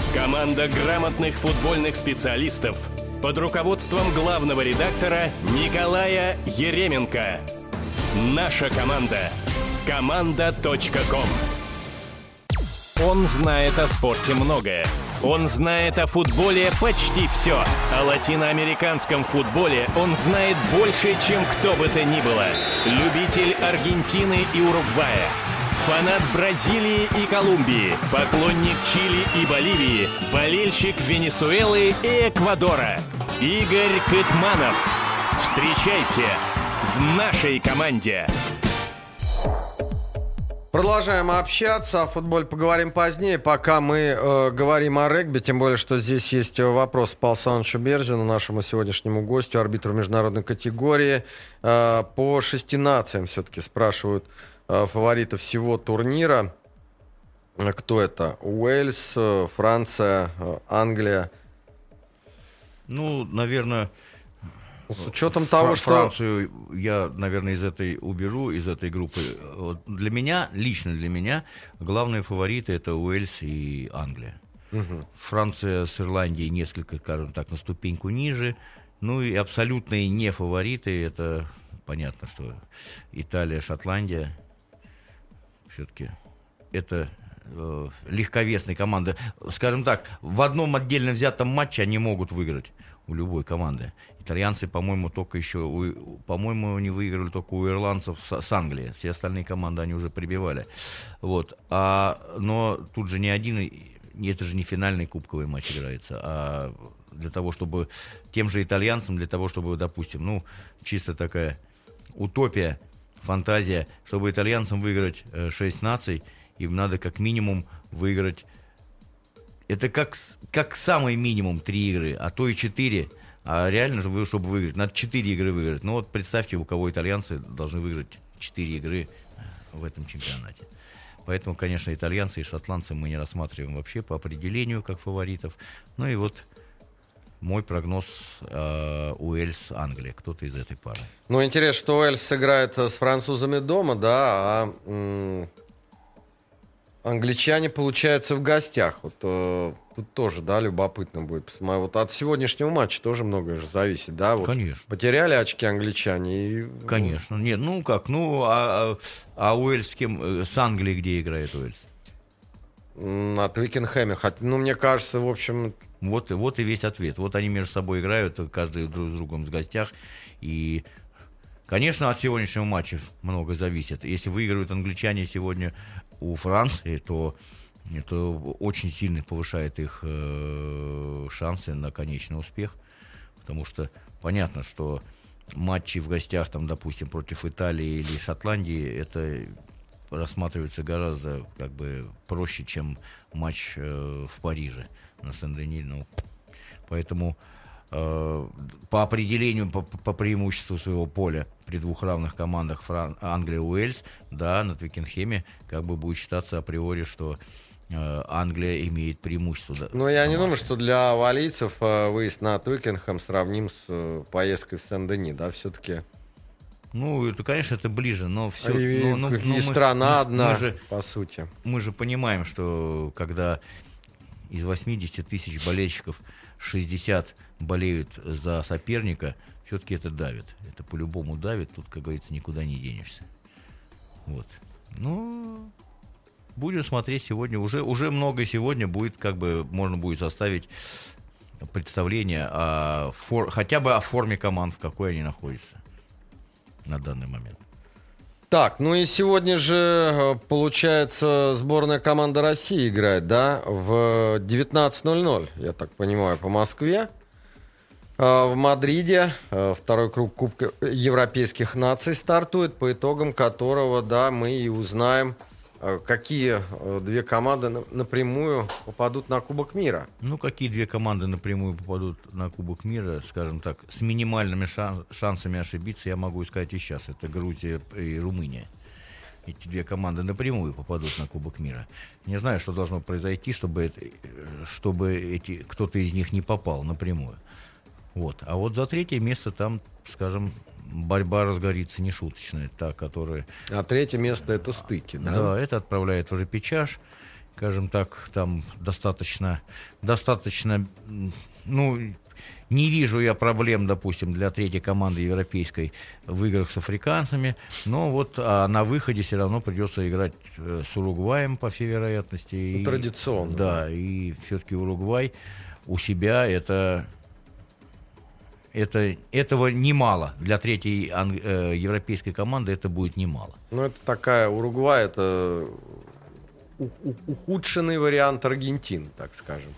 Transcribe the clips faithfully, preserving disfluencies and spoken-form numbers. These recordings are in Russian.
Команда грамотных футбольных специалистов под руководством главного редактора Николая Еременко. Наша команда. команда точка ком. Он знает о спорте многое. Он знает о футболе почти все. О латиноамериканском футболе он знает больше, чем кто бы то ни было. Любитель Аргентины и Уругвая. Фанат Бразилии и Колумбии. Поклонник Чили и Боливии. Болельщик Венесуэлы и Эквадора. Игорь Кытманов. Встречайте в нашей команде. Продолжаем общаться, о футболе поговорим позднее, пока мы э, говорим о регби, тем более, что здесь есть вопрос Павлу Александровичу Берзину, нашему сегодняшнему гостю, арбитру международной категории. Э, по шести нациям все-таки спрашивают э, фаворитов всего турнира. Кто это? Уэльс, э, Франция, э, Англия. Ну, наверное... С учетом того, что... Францию я, наверное, из этой уберу, из этой группы. Вот для меня, лично для меня, главные фавориты — это Уэльс и Англия. Угу. Франция с Ирландией несколько, скажем так, на ступеньку ниже. Ну и абсолютные не фавориты — это понятно, что Италия, Шотландия. Все-таки это э, легковесные команды. Скажем так, в одном отдельно взятом матче они могут выиграть у любой команды. Итальянцы, по-моему, только еще, у, по-моему, не выиграли только у ирландцев с, с Англии. Все остальные команды они уже прибивали. Вот. А, но тут же не один, это же не финальный кубковый матч играется, а для того, чтобы тем же итальянцам, для того, чтобы, допустим, ну, чисто такая утопия, фантазия, чтобы итальянцам выиграть э, шесть наций, им надо как минимум выиграть. Это как, как самый минимум три игры, а то и четыре. А реально, чтобы, чтобы выиграть, надо четыре игры выиграть. Ну вот представьте, у кого итальянцы должны выиграть четыре игры в этом чемпионате. Поэтому, конечно, итальянцы и шотландцы мы не рассматриваем вообще по определению как фаворитов. Ну и вот мой прогноз э, Уэльс, Англия. Кто-то из этой пары. Ну, интересно, что Уэльс сыграет с французами дома, да, а... М- англичане, получается, в гостях. Вот э, тут тоже, да, любопытно будет посмотреть. Вот от сегодняшнего матча тоже многое же зависит, да? Вот конечно. Потеряли очки англичане и... Конечно. Нет, ну как, ну, а, а Уэльс с кем? С Англией где играет Уэльс? На Твикенхэме. Хотя, ну, мне кажется, в общем... Вот, вот и весь ответ. Вот они между собой играют, каждый друг с другом в гостях. И, конечно, от сегодняшнего матча много зависит. Если выигрывают англичане сегодня у Франции, то это очень сильно повышает их э, шансы на конечный успех, потому что понятно, что матчи в гостях, там, допустим, против Италии или Шотландии, это рассматривается гораздо как бы проще, чем матч э, в Париже на Сен-Дени. Ну, поэтому э, по определению, по, по преимуществу своего поля при двух равных командах Фран... Англия и Уэльс, да, на Твикенхэме как бы будет считаться априори, что э, Англия имеет преимущество. Да, ну, я не думаю, что для валийцев э, выезд на Твикенхэм сравним с э, поездкой в Сен-Дени, да, все-таки. Ну, это, конечно, это ближе, но все... И, ну, ну, и ну, страна мы, одна, мы же, по сути. Мы же понимаем, что когда из восьмидесяти тысяч болельщиков шестьдесят болеют за соперника, все-таки это давит. Это по-любому давит. Тут, как говорится, никуда не денешься. Вот. Ну, будем смотреть сегодня. Уже, уже много сегодня будет, как бы, можно будет составить представление о фор... хотя бы о форме команд, в какой они находятся на данный момент. Так, ну и сегодня же, получается, сборная команда России играет, да, в девятнадцать ноль ноль, я так понимаю, по Москве. В Мадриде второй круг Кубка Европейских наций стартует, по итогам которого, да, мы и узнаем, какие две команды напрямую попадут на Кубок мира. Ну, какие две команды напрямую попадут на Кубок мира, скажем так, с минимальными шан- шансами ошибиться, я могу сказать и сейчас. Это Грузия и Румыния. Эти две команды напрямую попадут на Кубок мира. Не знаю, что должно произойти, чтобы, это, чтобы эти, кто-то из них не попал напрямую. Вот. А вот за третье место там, скажем, борьба разгорится нешуточная, та, которая... А третье место — это стыки, да? Да, это отправляет в репечаж. скажем так, там достаточно, достаточно, ну, не вижу я проблем, допустим, для третьей команды европейской в играх с африканцами, но вот а на выходе все равно придется играть с Уругваем, по всей вероятности. И, традиционно. Да, и все-таки Уругвай у себя это... Это, этого немало. Для третьей анг- э, европейской команды это будет немало. Ну, это такая, Уругвай, это у- у- ухудшенный вариант Аргентины, так скажем.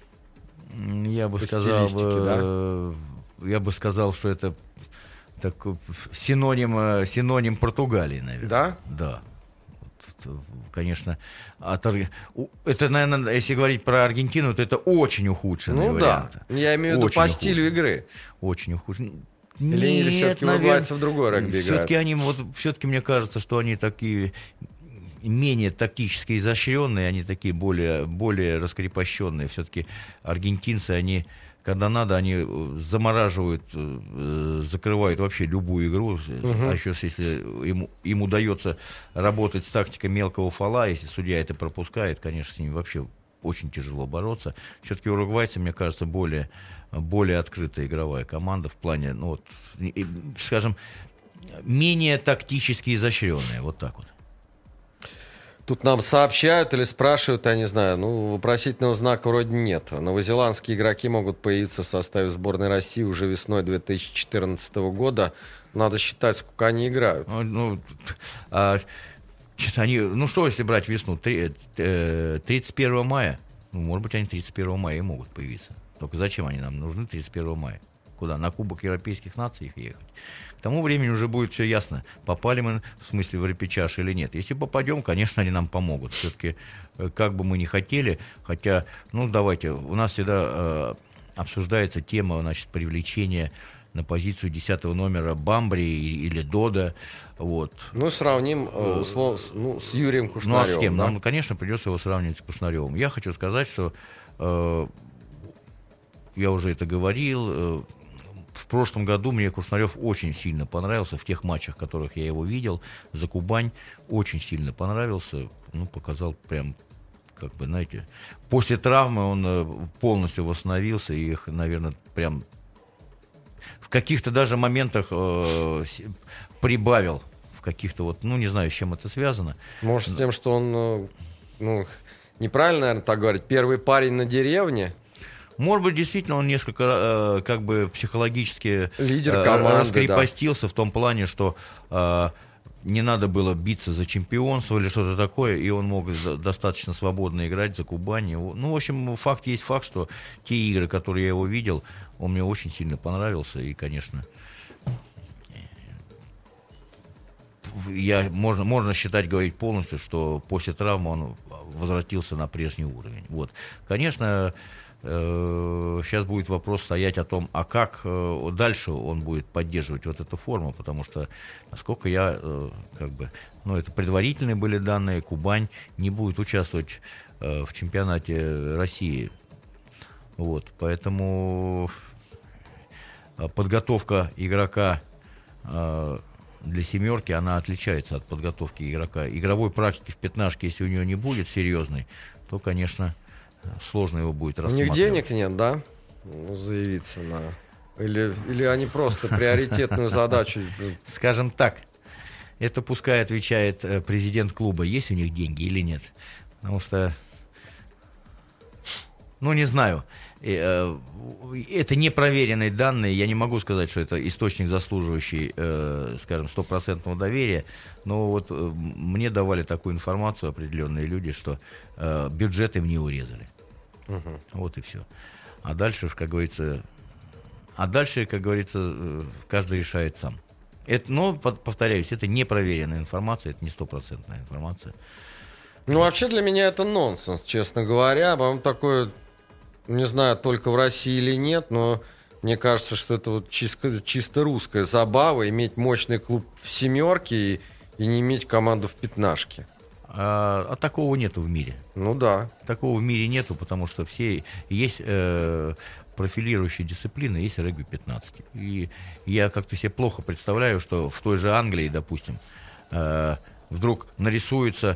Я бы По сказал, стилистике, да? э, я бы сказал, что это так, синоним, э, синоним Португалии, наверное. Да? Да. Вот, конечно, от, Ар- у- это, наверное, если говорить про Аргентину, то это очень ухудшенный Ну вариант. да, я имею в виду Очень по стилю ухудшенный. игры. Очень ухудшенный. Или, или все-таки уругвайцы в другой регби Все-таки играют? они, вот, все-таки мне кажется, что они такие менее тактически изощренные, они такие более, более раскрепощенные. Все-таки аргентинцы, они, когда надо, они замораживают, э, закрывают вообще любую игру. Uh-huh. А еще если им, им удается работать с тактикой мелкого фола, если судья это пропускает, конечно, с ними вообще очень тяжело бороться. Все-таки уругвайцы, мне кажется, более, более открытая игровая команда в плане, ну вот, скажем, менее тактически изощренная. Вот так вот. Тут нам сообщают или спрашивают, я не знаю, ну, вопросительного знака вроде нет. Новозеландские игроки могут появиться в составе сборной России уже весной две тысячи четырнадцатого года. Надо считать, сколько они играют. Ну, а, они, ну что, если брать весну, тридцать первого мая, ну, может быть, они тридцать первого мая и могут появиться. Только зачем они нам нужны тридцать первого мая? Куда? На Кубок Европейских наций ехать? К тому времени уже будет все ясно, попали мы, в смысле, в репечаж или нет. Если попадем, конечно, они нам помогут. Все-таки, как бы мы ни хотели, хотя, ну, давайте, у нас всегда э, обсуждается тема, значит, привлечения на позицию десятого номера Бамбри или Дода. Вот. Ну, сравним э, условно, с, ну, с Юрием Кушнаревым. Ну, а с кем? Да? Нам, конечно, придется его сравнивать с Кушнаревым. Я хочу сказать, что э, я уже это говорил, э, в прошлом году мне Кушнарев очень сильно понравился, в тех матчах, в которых я его видел, за Кубань очень сильно понравился, ну, показал прям, как бы, знаете, после травмы он полностью восстановился и их, наверное, прям в каких-то даже моментах э, прибавил, в каких-то вот, ну, не знаю, с чем это связано. Может, с тем, что он, ну, неправильно, наверное, так говорить, первый парень на деревне. Может быть, действительно, он несколько э, как бы психологически Лидер команды, э, раскрепостился, да. В том плане, что э, не надо было биться за чемпионство или что-то такое, и он мог достаточно свободно играть за Кубань. Ну, в общем, факт есть факт, что те игры, которые я его видел, он мне очень сильно понравился, и, конечно, я, можно, можно считать, говорить полностью, что после травмы он возвратился на прежний уровень. Вот. Конечно, сейчас будет вопрос стоять о том, а как дальше он будет поддерживать вот эту форму, потому что, насколько я, как бы, ну, это предварительные были данные, Кубань не будет участвовать в чемпионате России. Вот, поэтому подготовка игрока для семерки, она отличается от подготовки игрока. Игровой практики в пятнашке, если у него не будет серьезной, то, конечно, сложно его будет У рассматривать. них денег нет, да? Ну, заявиться на... Или, или они просто приоритетную задачу... Скажем так, это пускай отвечает президент клуба, есть у них деньги или нет. Потому что, ну, не знаю, это непроверенные данные, я не могу сказать, что это источник, заслуживающий, скажем, стопроцентного доверия, но вот мне давали такую информацию определенные люди, что бюджет им не урезали. Угу. Вот и все. А дальше, как говорится, а дальше, как говорится, каждый решает сам. Это, но, повторяюсь, это непроверенная информация, это не стопроцентная информация. Ну, вообще для меня это нонсенс, честно говоря. По-моему, такое, не знаю, только в России или нет, но мне кажется, что это вот чисто, чисто русская забава, иметь мощный клуб в семерке и, и не иметь команду в пятнашке. А, а такого нету в мире. Ну да. Такого в мире нету, потому что все есть э, профилирующие дисциплины, есть регби пятнадцать. И я как-то себе плохо представляю, что в той же Англии, допустим, э, вдруг нарисуется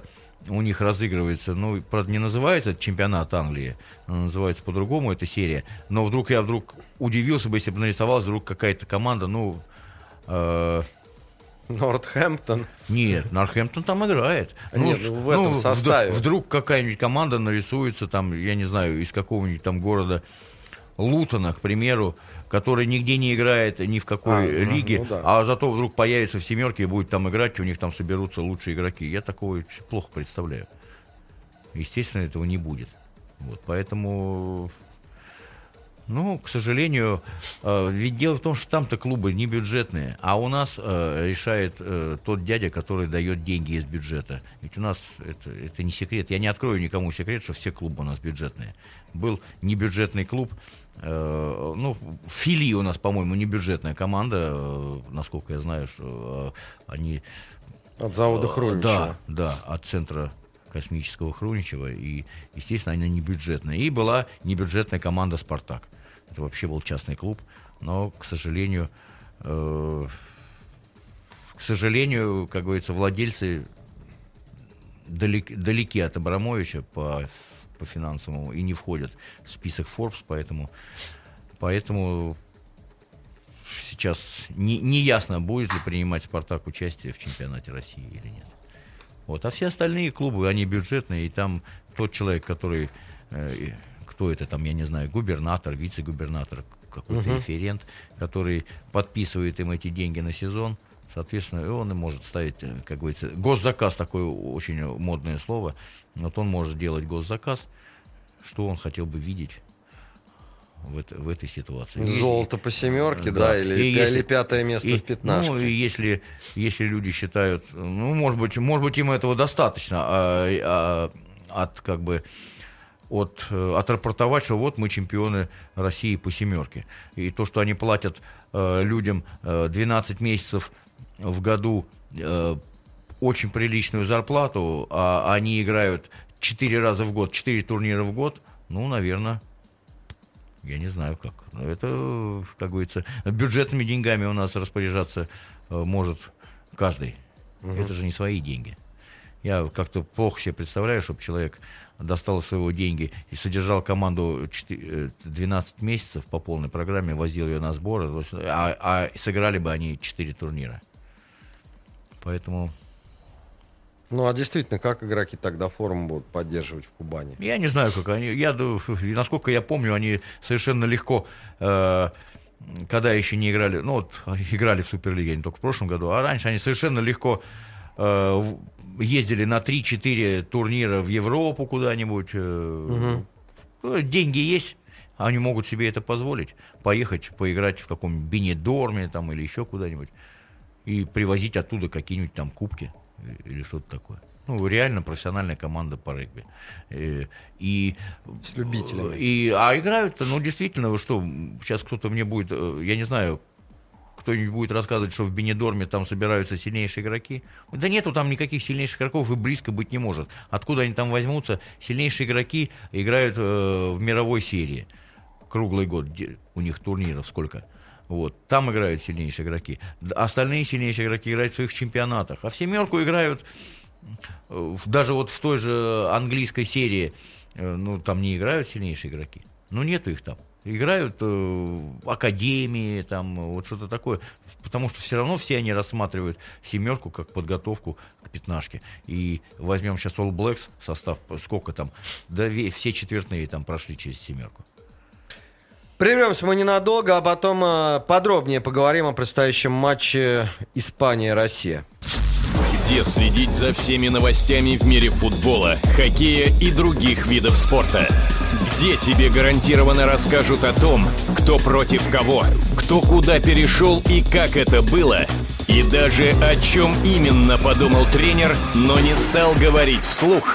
у них разыгрывается, ну, правда, не называется чемпионат Англии, называется по-другому эта серия, но вдруг я вдруг удивился бы, если бы нарисовалась вдруг какая-то команда, ну... Э- Нортхэмптон. Нет, Нортхэмптон там играет. Нет, ну, в этом ну, составе. Вдруг, вдруг какая-нибудь команда нарисуется, там, я не знаю, из какого-нибудь там города Лутона, к примеру, который нигде не играет ни в какой а, лиге, ну, да. а зато вдруг появится в семерке и будет там играть, у них там соберутся лучшие игроки. Я такого плохо представляю. Естественно, этого не будет. Вот, поэтому... Ну, к сожалению, э, ведь дело в том, что там-то клубы не бюджетные, а у нас э, решает э, тот дядя, который дает деньги из бюджета. Ведь у нас это, это не секрет. Я не открою никому секрет, что все клубы у нас бюджетные. Был небюджетный клуб, э, ну, Фили у нас, по-моему, небюджетная команда, э, насколько я знаю, что э, они... От завода Хруничева. Да, да, от центра космического Хруничева, и, естественно, она не бюджетная. И была небюджетная команда «Спартак». Это вообще был частный клуб, но, к сожалению, э, к сожалению, как говорится, владельцы далек, далеки от Абрамовича по, по финансовому и не входят в список Forbes, поэтому, поэтому сейчас не, не ясно, будет ли принимать «Спартак» участие в чемпионате России или нет. Вот. А все остальные клубы, они бюджетные, и там тот человек, который, э, кто это там, я не знаю, губернатор, вице-губернатор, какой-то uh-huh. референт, который подписывает им эти деньги на сезон, соответственно, он и может ставить, как говорится, госзаказ, такое очень модное слово, вот он может делать госзаказ, что он хотел бы видеть в, это, в этой ситуации. Золото если, по семерке, да, да, или, и если, или пятое место и, в пятнашке. Ну, и если, если люди считают, ну, может быть, может быть, им этого достаточно, а, а, от, как бы, от, отрапортовать, что вот мы чемпионы России по семерке. И то, что они платят э, людям э, двенадцать месяцев в году э, очень приличную зарплату, а они играют четыре раза в год, четыре турнира в год, ну, наверное... Я не знаю как. Это, как говорится, бюджетными деньгами у нас распоряжаться э, может каждый. Угу. Это же не свои деньги. Я как-то плохо себе представляю, чтобы человек достал из своего деньги и содержал команду двенадцать месяцев по полной программе, возил ее на сборы, а, а сыграли бы они четыре турнира. Поэтому... Ну, а действительно, как игроки тогда форму будут поддерживать в Кубани? Я не знаю, как они. Я, насколько я помню, они совершенно легко, э, когда еще не играли, ну вот играли в Суперлиге не только в прошлом году, а раньше они совершенно легко э, ездили на три-четыре турнира в Европу куда-нибудь. Э, угу. Деньги есть, они могут себе это позволить. Поехать, поиграть в каком-нибудь Бенедорме там, или еще куда-нибудь и привозить оттуда какие-нибудь там кубки. Или что-то такое. Ну, реально профессиональная команда по регби. И, и, с любителями. И, а играют-то, ну, действительно, вы что, сейчас кто-то мне будет, я не знаю, кто-нибудь будет рассказывать, что в Бенедорме там собираются сильнейшие игроки. Да нету там никаких сильнейших игроков, и близко быть не может. Откуда они там возьмутся? Сильнейшие игроки играют э, в мировой серии. Круглый год. У них турниров сколько? Вот, там играют сильнейшие игроки. Остальные сильнейшие игроки играют в своих чемпионатах. А в семерку играют даже вот в той же английской серии. Ну, там не играют сильнейшие игроки. Ну, нету их там. Играют э, академии, там, вот что-то такое. Потому что все равно все они рассматривают семерку как подготовку к пятнашке. И возьмем сейчас All Blacks состав, сколько там, да все четвертные там прошли через семерку. Прервемся мы ненадолго, а потом э, подробнее поговорим о предстоящем матче Испания-Россия. Где следить за всеми новостями в мире футбола, хоккея и других видов спорта? Где тебе гарантированно расскажут о том, кто против кого, кто куда перешел и как это было? И даже о чем именно подумал тренер, но не стал говорить вслух.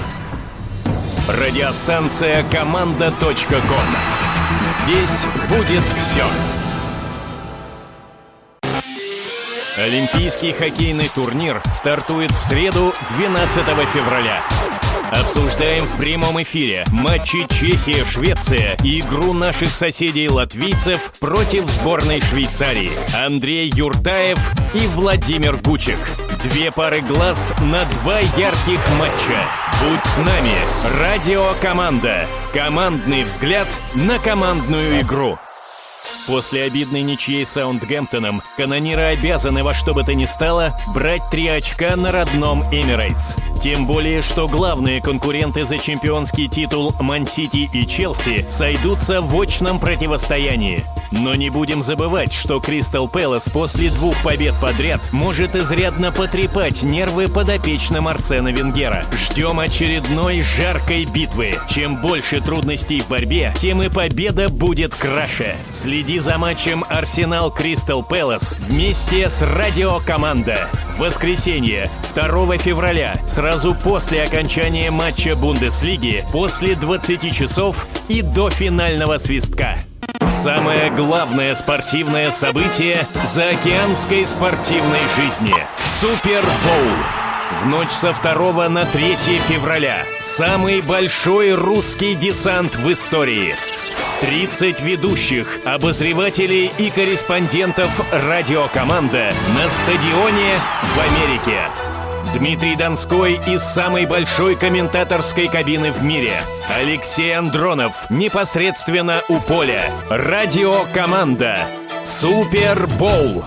Радиостанция команда точка ком. Здесь будет все. Олимпийский хоккейный турнир стартует в среду, двенадцатого февраля. Обсуждаем в прямом эфире матчи Чехия-Швеция и игру наших соседей-латвийцев против сборной Швейцарии. Андрей Юртаев и Владимир Гучек. Две пары глаз на два ярких матча. Будь с нами. Радиокоманда. Командный взгляд на командную игру. После обидной ничьей с Саутгемптоном канониры обязаны во что бы то ни стало брать три очка на родном Эмирейтс. Тем более, что главные конкуренты за чемпионский титул Ман-Сити и Челси сойдутся в очном противостоянии. Но не будем забывать, что Кристал Пэлас после двух побед подряд может изрядно потрепать нервы подопечным Арсена Венгера. Ждем очередной жаркой битвы. Чем больше трудностей в борьбе, тем и победа будет краше. Следи за матчем Арсенал Кристал Пэлас вместе с Радиокоманда. В воскресенье, второго февраля, сразу после окончания матча Бундеслиги, после двадцати часов и до финального свистка. Самое главное спортивное событие заокеанской спортивной жизни – Супербоул. В ночь со второго на третье февраля самый большой русский десант в истории. тридцать ведущих, обозревателей и корреспондентов «Радиокоманда» на стадионе в Америке. Дмитрий Донской из самой большой комментаторской кабины в мире. Алексей Андронов непосредственно у поля. Радиокоманда. Супербоул.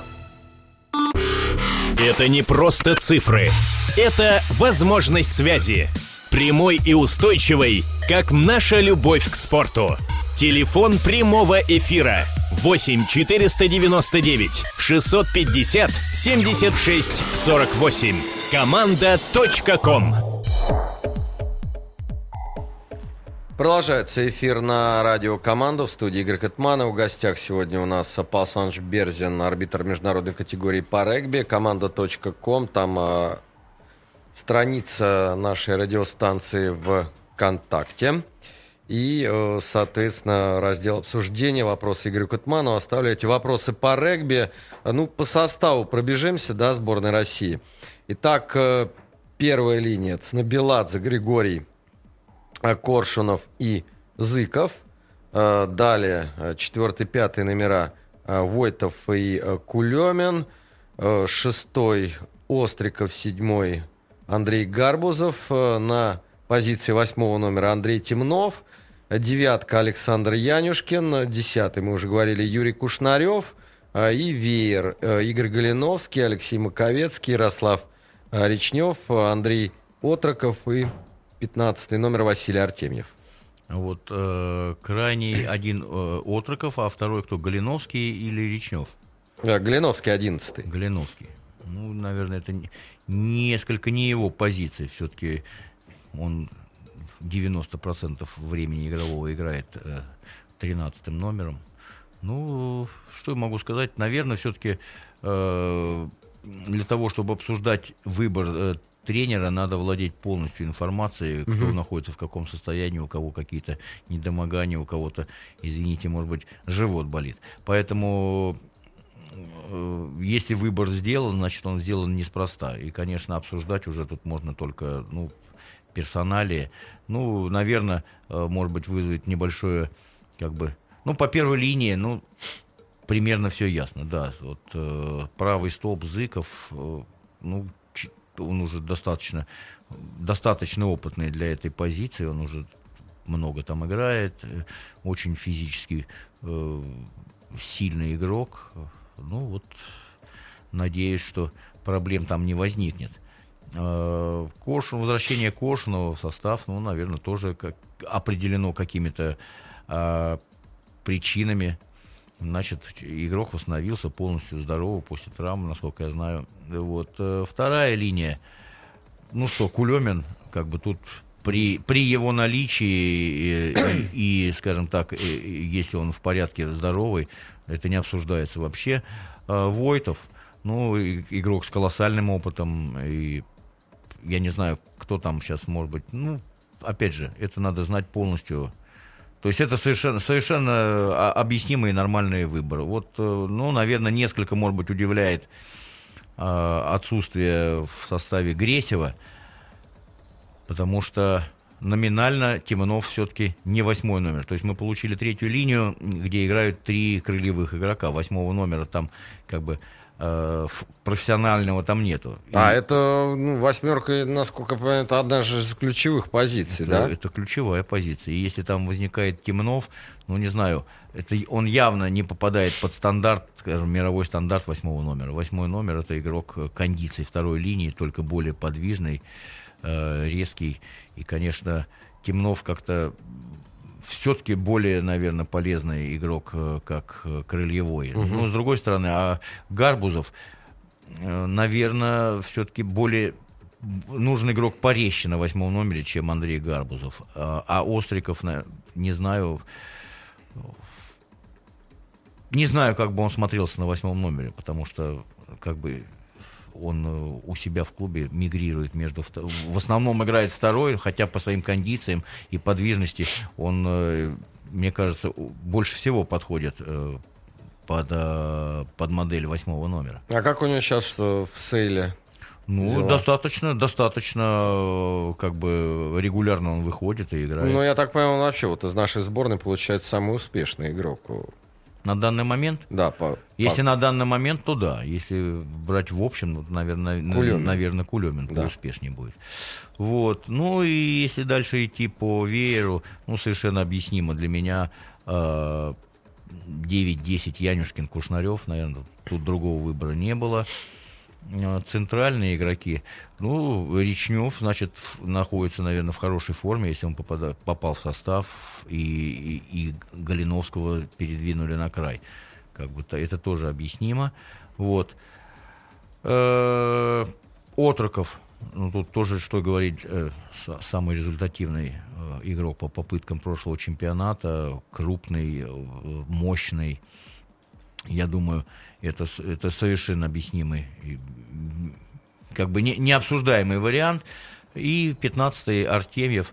Это не просто цифры. Это возможность связи. Прямой и устойчивой, как наша любовь к спорту. Телефон прямого эфира восемь четыреста девяносто девять шестьсот пятьдесят семьдесят шесть сорок восемь. Команда точка ком. Продолжается эфир на радио «Команда». В студии Игорь Кэтманов. В гостях сегодня у нас Павел Александрович Берзин, арбитр международной категории по регби. Команда точка ком. Там э, страница нашей радиостанции ВКонтакте. И, э, соответственно, раздел обсуждения, вопросы Игорю Кэтманову. Оставлю эти вопросы по регби. Ну, по составу пробежимся, да, сборной России. Итак, э, первая линия. Цнабеладзе, Григорий, Коршунов и Зыков. Далее четвертый, пятый номера Войтов и Кулемин. Шестой Остриков, седьмой Андрей Гарбузов. На позиции восьмого номера Андрей Темнов. Девятка Александр Янюшкин. Десятый, мы уже говорили, Юрий Кушнарев. И веер Игорь Галиновский, Алексей Маковецкий, Ярослав Речнев, Андрей Отроков и пятнадцатый номер Василий Артемьев. Вот э, крайний один э, Отроков, а второй кто, Галиновский или Речнев? Да, Галиновский одиннадцатый. Галиновский. Ну, наверное, это не, несколько не его позиции. Все-таки он девяносто процентов времени игрового играет э, тринадцатым номером. Ну, что я могу сказать? Наверное, все-таки э, для того, чтобы обсуждать выбор э, тренера, надо владеть полностью информацией, кто uh-huh. находится в каком состоянии, у кого какие-то недомогания, у кого-то, извините, может быть, живот болит. Поэтому, э, если выбор сделан, значит, он сделан неспроста. И, конечно, обсуждать уже тут можно только, ну, персоналии. Ну, наверное, э, может быть, вызовет небольшое, как бы, ну, по первой линии, ну, примерно все ясно, да. Вот э, правый столб Зыков, э, ну, он уже достаточно, достаточно опытный для этой позиции, он уже много там играет, очень физически э, сильный игрок. Ну вот, надеюсь, что проблем там не возникнет. Э, Коршун, возвращение Коршунова в состав, ну, наверное, тоже как, определено какими-то э, причинами. Значит, игрок восстановился полностью здоровый после травмы, насколько я знаю. Вот. Вторая линия. Ну что, Кулемин, как бы тут при, при его наличии и, и, и, скажем так, если он в порядке здоровый, это не обсуждается вообще. Войтов, ну, игрок с колоссальным опытом. И я не знаю, кто там сейчас может быть. Ну, опять же, это надо знать полностью. То есть это совершенно, совершенно объяснимый и нормальный выбор. Вот, ну, наверное, несколько, может быть, удивляет отсутствие в составе Гресева, потому что номинально Тиманов все-таки не восьмой номер. То есть мы получили третью линию, где играют три крыльевых игрока. Восьмого номера там как бы э, профессионального там нету. А И... это ну, восьмерка, насколько я понимаю, это одна же из ключевых позиций, это, да? Это ключевая позиция. И если там возникает Тиманов, ну не знаю, это он явно не попадает под стандарт, скажем, мировой стандарт восьмого номера. Восьмой номер — это игрок кондиции второй линии, только более подвижный, э, резкий. И, конечно, Темнов как-то все-таки более, наверное, полезный игрок, как крыльевой. Угу. Но, с другой стороны, а Гарбузов, наверное, все-таки более нужен игрок порезче на восьмом номере, чем Андрей Гарбузов. А, а Остриков, не знаю, не знаю, как бы он смотрелся на восьмом номере, потому что, как бы, он у себя в клубе мигрирует между... В основном играет второй, хотя по своим кондициям и подвижности он, мне кажется, больше всего подходит под, под модель восьмого номера. А как у него сейчас в сейле? Ну, дела? достаточно, достаточно, как бы, регулярно он выходит и играет. Ну, я так понимаю, он вообще вот из нашей сборной получается самый успешный игрок. На данный момент? Да. По, Если по... на данный момент, то да. Если брать в общем, ну, наверное, Кулемин. наверное, Кулемин да. успешнее будет. Вот. Ну и если дальше идти по вееру, ну, совершенно объяснимо для меня э, девять-десять Янюшкин, Кушнарев, наверное, тут другого выбора не было. Центральные игроки, ну, Речнев, значит, находится, наверное, в хорошей форме, если он попада, попал в состав, и, и, и Галиновского передвинули на край. Как бы это тоже объяснимо. Вот. Э-э- Отроков, ну, тут тоже, что говорить, э- самый результативный э- игрок по попыткам прошлого чемпионата, крупный, э- мощный. Я думаю, это, это совершенно объяснимый, как бы не, необсуждаемый вариант. И пятнадцатый Артемьев.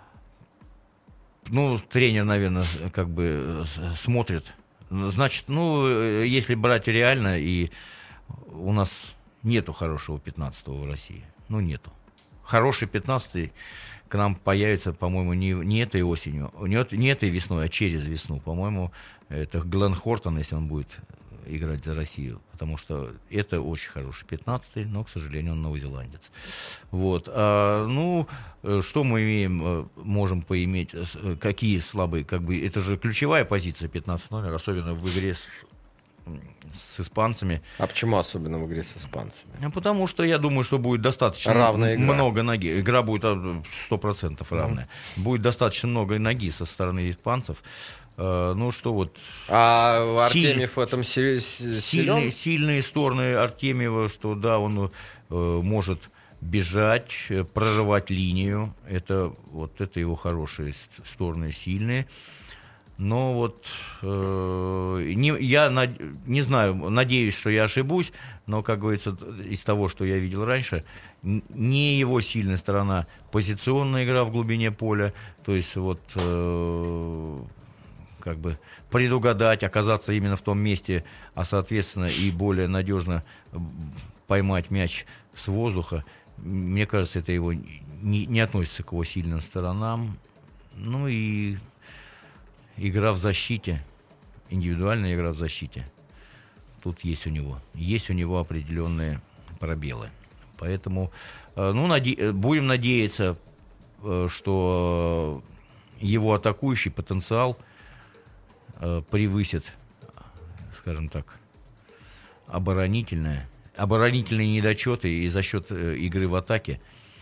Ну, тренер, наверное, как бы смотрит. Значит, ну, если брать реально, и у нас нету хорошего пятнадцатого в России. Ну, нету. Хороший пятнадцатый к нам появится, по-моему, не, не этой осенью, не, не этой весной, а через весну. По-моему, это Глен Хортон, если он будет играть за Россию, потому что это очень хороший пятнадцатый, но, к сожалению, он новозеландец. Вот. А, ну, что мы имеем, можем поиметь, какие слабые, как бы, это же ключевая позиция пятнадцать номер, особенно в игре с, с испанцами. А почему особенно в игре с испанцами? А потому что я думаю, что будет достаточно равная игра. Много ноги. Игра будет сто процентов равная. Mm-hmm. Будет достаточно много ноги со стороны испанцев. Ну, что вот... А Артемьев в этом силен? Сильные, сильные стороны Артемьева, что да, он э, может бежать, прорывать линию. Это, вот, это его хорошие стороны, сильные. Но вот э, не, я над, не знаю, надеюсь, что я ошибусь, но, как говорится, из того, что я видел раньше, не его сильная сторона позиционная игра в глубине поля. То есть вот... Э, как бы предугадать, оказаться именно в том месте, а, соответственно, и более надежно поймать мяч с воздуха. Мне кажется, это его не, не относится к его сильным сторонам. Ну и игра в защите, индивидуальная игра в защите. Тут есть у него, есть у него определенные пробелы. Поэтому, ну, наде- будем надеяться, что его атакующий потенциал превысит, скажем так, оборонительное, оборонительные недочеты, и за счет игры в атаке.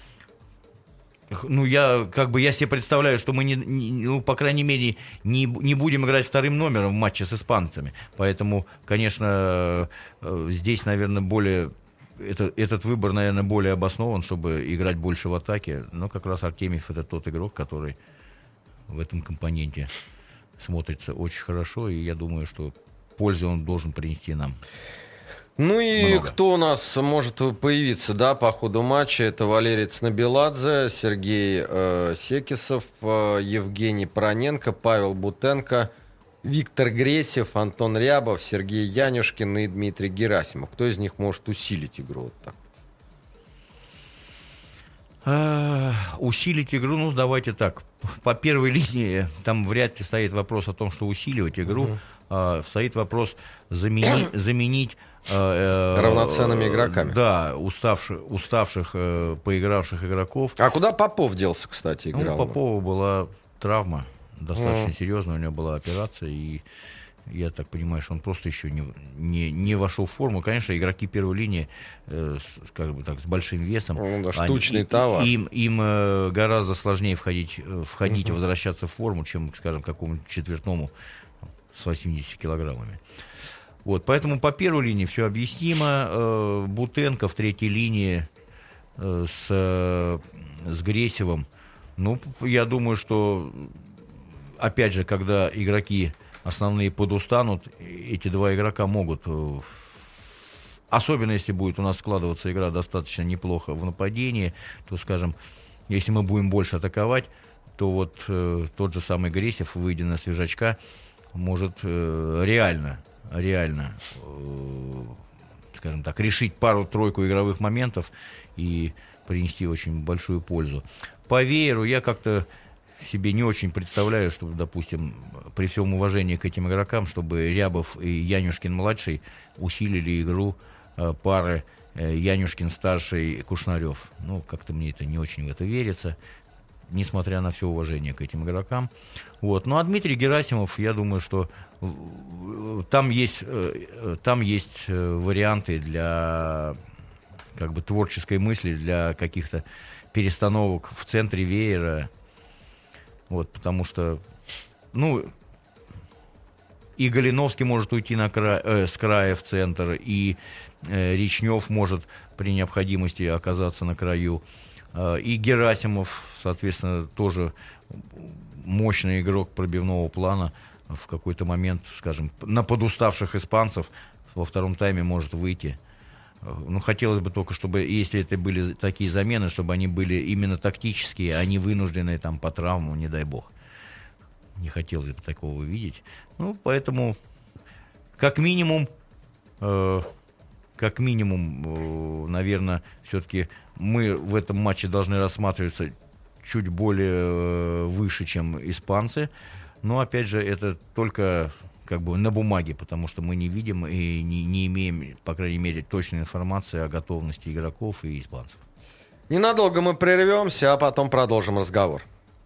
Ну, я, как бы, я себе представляю, что мы, не, не, ну, по крайней мере, не, не будем играть вторым номером в матче с испанцами. Поэтому, конечно, здесь, наверное, более... Это, этот выбор, наверное, более обоснован, чтобы играть больше в атаке. Но как раз Артемьев — это тот игрок, который в этом компоненте смотрится очень хорошо, и я думаю, что пользу он должен принести нам. Ну и много. Кто у нас может появиться, да, по ходу матча? Это Валерий Цнабеладзе, Сергей э, Секисов, э, Евгений Проненко, Павел Бутенко, Виктор Гресев, Антон Рябов, Сергей Янюшкин и Дмитрий Герасимов. Кто из них может усилить игру вот так? А, усилить игру, ну, давайте так. По первой линии там вряд ли стоит вопрос о том, что усиливать игру. Uh-huh. А, стоит вопрос замени, заменить... А, равноценными игроками. Да, уставших, уставших э, поигравших игроков. А куда Попов делся, кстати, играл? Ну, у Попова была травма достаточно uh-huh. серьезная, у него была операция, и я так понимаю, что он просто еще не, не, не вошел в форму. Конечно, игроки первой линии, э, как бы так, с большим весом. Ну, да, штучный они, товар. Им, им э, гораздо сложнее входить, входить uh-huh. и возвращаться в форму, чем, скажем, какому-нибудь четвертному с восьмидесятью килограммами. Вот, поэтому по первой линии все объяснимо. Э, Бутенко в третьей линии э, с, э, с Гресевым. Ну, я думаю, что, опять же, когда игроки основные подустанут, эти два игрока могут, особенно если будет у нас складываться игра достаточно неплохо в нападении, то, скажем, если мы будем больше атаковать, то вот э, тот же самый Гресев, выйдя на свежачка, может э, реально, реально, э, скажем так, решить пару-тройку игровых моментов и принести очень большую пользу. По вееру я как-то себе не очень представляю, что, допустим, при всем уважении к этим игрокам, чтобы Рябов и Янюшкин-младший усилили игру э, пары э, Янюшкин-старший и Кушнарев. Ну, как-то мне это не очень в это верится, несмотря на все уважение к этим игрокам. Вот. Ну, а Дмитрий Герасимов, я думаю, что там есть, э, там есть варианты для, как бы, творческой мысли, для каких-то перестановок в центре веера. Вот, потому что, ну, и Галиновский может уйти на край, э, с края в центр, и э, Речнев может при необходимости оказаться на краю, э, и Герасимов, соответственно, тоже мощный игрок пробивного плана, в какой-то момент, скажем, на подуставших испанцев во втором тайме может выйти. Ну, хотелось бы только, чтобы, если это были такие замены, чтобы они были именно тактические, а не вынужденные там по травму, не дай бог. Не хотелось бы такого видеть. Ну, поэтому, как минимум, э, как минимум, э, наверное, все-таки мы в этом матче должны рассматриваться чуть более э, выше, чем испанцы. Но, опять же, это только... как бы на бумаге, потому что мы не видим и не, не имеем, по крайней мере, точной информации о готовности игроков и испанцев. Ненадолго мы прервемся, а потом продолжим разговор.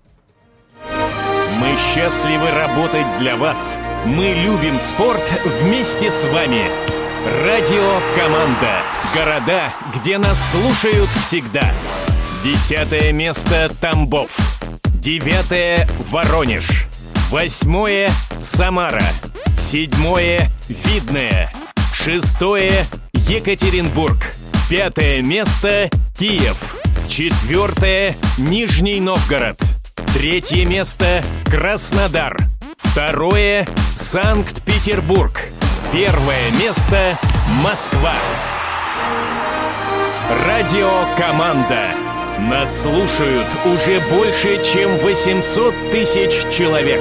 Мы счастливы работать для вас. Мы любим спорт вместе с вами. Радио «Команда». Города, где нас слушают всегда. Десятое место Тамбов. Девятое Воронеж. Восьмое Самара. Седьмое Видное. Шестое Екатеринбург. Пятое место Киев. Четвертое Нижний Новгород. Третье место Краснодар. Второе Санкт-Петербург. Первое место Москва. Радио «Команда». Нас слушают уже больше, чем восемьсот тысяч человек.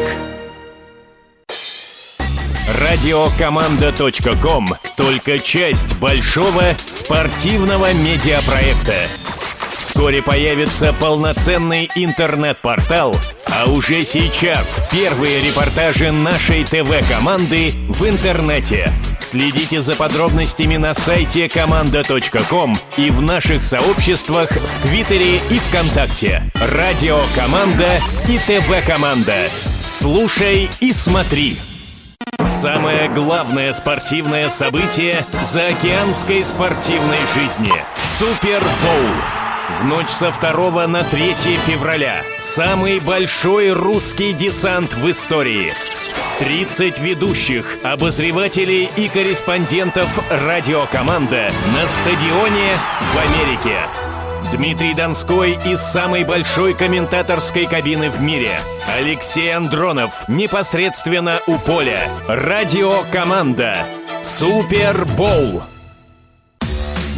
радиокоманда точка ком – только часть большого спортивного медиапроекта. Вскоре появится полноценный интернет-портал, а уже сейчас первые репортажи нашей ТВ-команды в интернете. Следите за подробностями на сайте команда точка ком и в наших сообществах в Твиттере и ВКонтакте. Радио «Команда» и ТВ-команда. Слушай и смотри. Самое главное спортивное событие заокеанской спортивной жизни – Супербоул. В ночь со второго на третье февраля самый большой русский десант в истории. тридцать ведущих, обозревателей и корреспондентов «Радио Команда» на стадионе в Америке. Дмитрий Донской из самой большой комментаторской кабины в мире. Алексей Андронов непосредственно у поля. «Радио Команда». Супербоул.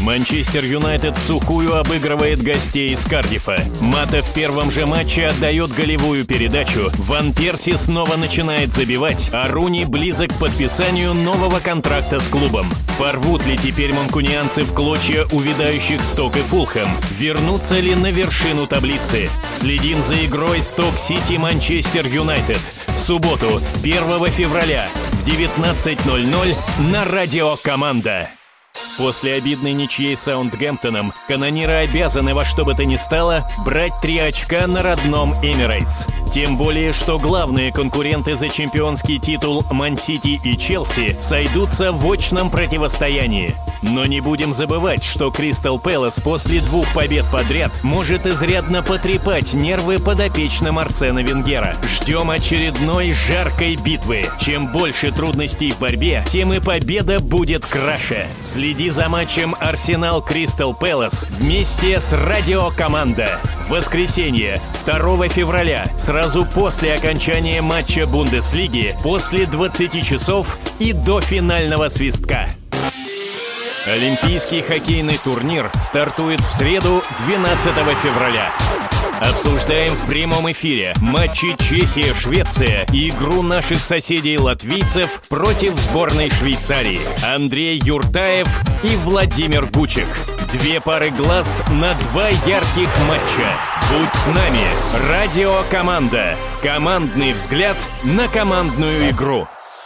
Манчестер Юнайтед в сухую обыгрывает гостей из Кардифа. Мата в первом же матче отдает голевую передачу. Ван Перси снова начинает забивать, а Руни близок к подписанию нового контракта с клубом. Порвут ли теперь манкунианцы в клочья увядающих Сток и Фулхэм? Вернутся ли на вершину таблицы? Следим за игрой Сток-Сити-Манчестер Юнайтед в субботу, первого февраля в девятнадцать ноль ноль на радио «Команда». После обидной ничьей с Саутгемптоном канониры обязаны во что бы то ни стало брать три очка на родном Эмирейтс. Тем более, что главные конкуренты за чемпионский титул Ман-Сити и Челси сойдутся в очном противостоянии. Но не будем забывать, что Кристал Пэлас после двух побед подряд может изрядно потрепать нервы подопечным Арсена Венгера. Ждем очередной жаркой битвы. Чем больше трудностей в борьбе, тем и победа будет краше. Следи за матчем Арсенал Кристал Пэлас вместе с радио «Команда». В воскресенье, второго февраля, сразу после окончания матча Бундеслиги, после двадцати часов и до финального свистка. Олимпийский хоккейный турнир стартует в среду, двенадцатого февраля. Обсуждаем в прямом эфире матчи Чехия-Швеция и игру наших соседей-латвийцев против сборной Швейцарии. Андрей Юртаев и Владимир Гучих. Две пары глаз на два ярких матча. Будь с нами. Радио «Команда». Командный взгляд на командную игру.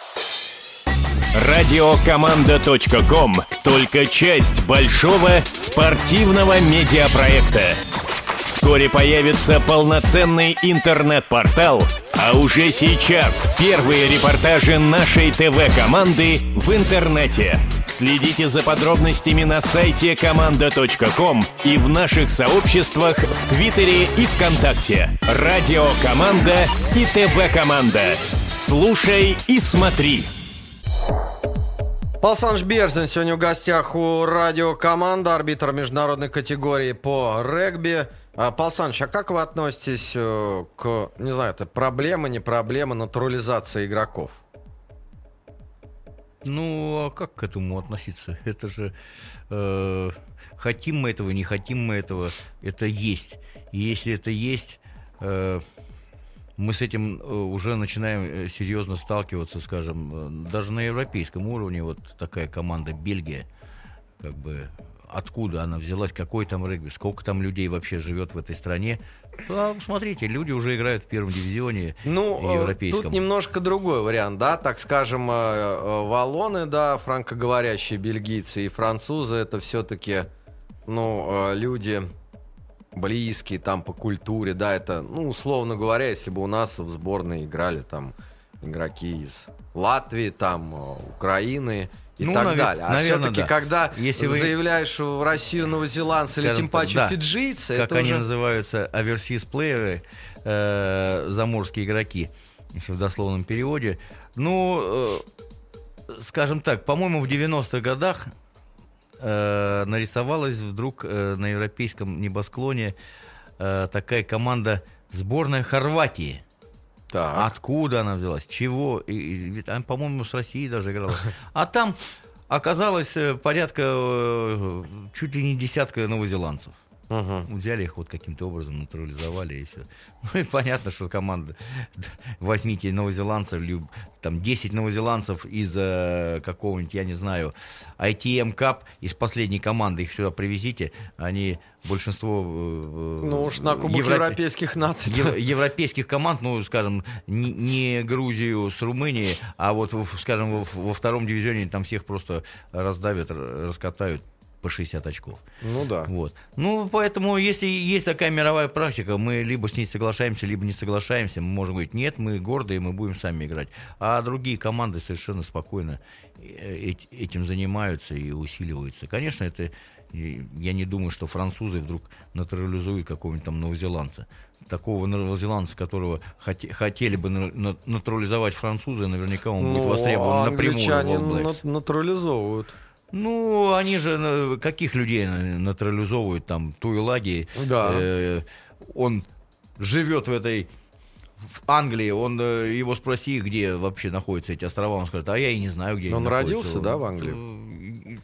радио команда точка ком – только часть большого спортивного медиапроекта. Вскоре появится полноценный интернет-портал, а уже сейчас первые репортажи нашей ТВ-команды в интернете. Следите за подробностями на сайте команда точка ком и в наших сообществах в Твиттере и ВКонтакте. Радио «Команда» и ТВ-команда. Слушай и смотри. Павел Александрович Берзин сегодня в гостях у радио «Команда», арбитр международной категории по регби. Павел Александрович, а как вы относитесь к, не знаю, это проблема, не проблема натурализации игроков? Ну, а как к этому относиться? Это же э, хотим мы этого, не хотим мы этого, это есть. И если это есть, э, мы с этим уже начинаем серьезно сталкиваться, скажем, даже на европейском уровне. Вот такая команда Бельгия, как бы, откуда она взялась, какой там регби, сколько там людей вообще живет в этой стране. А, смотрите, люди уже играют в первом дивизионе ну, европейском. Тут немножко другой вариант, да, так скажем, валлоны, да, франкоговорящие бельгийцы и французы, это все-таки, ну, люди близкие там по культуре, да, это, ну, условно говоря, если бы у нас в сборной играли там игроки из Латвии, там, Украины и ну, так навер- далее. А наверное, все-таки, да. когда Если вы заявляешь в Россию новозеландцы или тем паче да. фиджийцы, как это они уже... называются, оверсиз-плееры, э, заморские игроки, если в дословном переводе. Ну, э, скажем так, по-моему, в девяностых годах э, нарисовалась вдруг э, на европейском небосклоне э, такая команда сборная Хорватии. Так. Откуда она взялась? Чего? И, и, она, по-моему, с Россией даже играла. А там оказалось порядка чуть ли не десятка новозеландцев. Uh-huh. Взяли их вот каким-то образом, натурализовали и все. Ну и понятно, что команда... Возьмите новозеландцев, там десять новозеландцев из э, какого-нибудь, я не знаю, ай ти эм Cup, из последней команды, их сюда привезите, они большинство... Э, ну уж на Кубок Европе... европейских наций. Ев... Европейских команд, ну, скажем, не, не Грузию с Румынией, а вот, скажем, во, во втором дивизионе там всех просто раздавят, раскатают по шестьдесят очков. Ну да. Вот. Ну, поэтому, если есть такая мировая практика, мы либо с ней соглашаемся, либо не соглашаемся. Мы можем говорить, нет, мы гордые, мы будем сами играть. А другие команды совершенно спокойно этим занимаются и усиливаются. Конечно, это я не думаю, что французы вдруг натурализуют какого-нибудь там новозеландца. Такого новозеландца, которого хот- хотели бы на- натурализовать французы, наверняка он ну, будет востребован напрямую в All Blacks. Натурализовывают. Ну, они же каких людей натурализовывают, там, Туилаги, да. э, он живет в этой, в Англии, он, его спроси, где вообще находятся эти острова, он скажет, а я и не знаю, где он они находятся. Он родился, да, в Англии?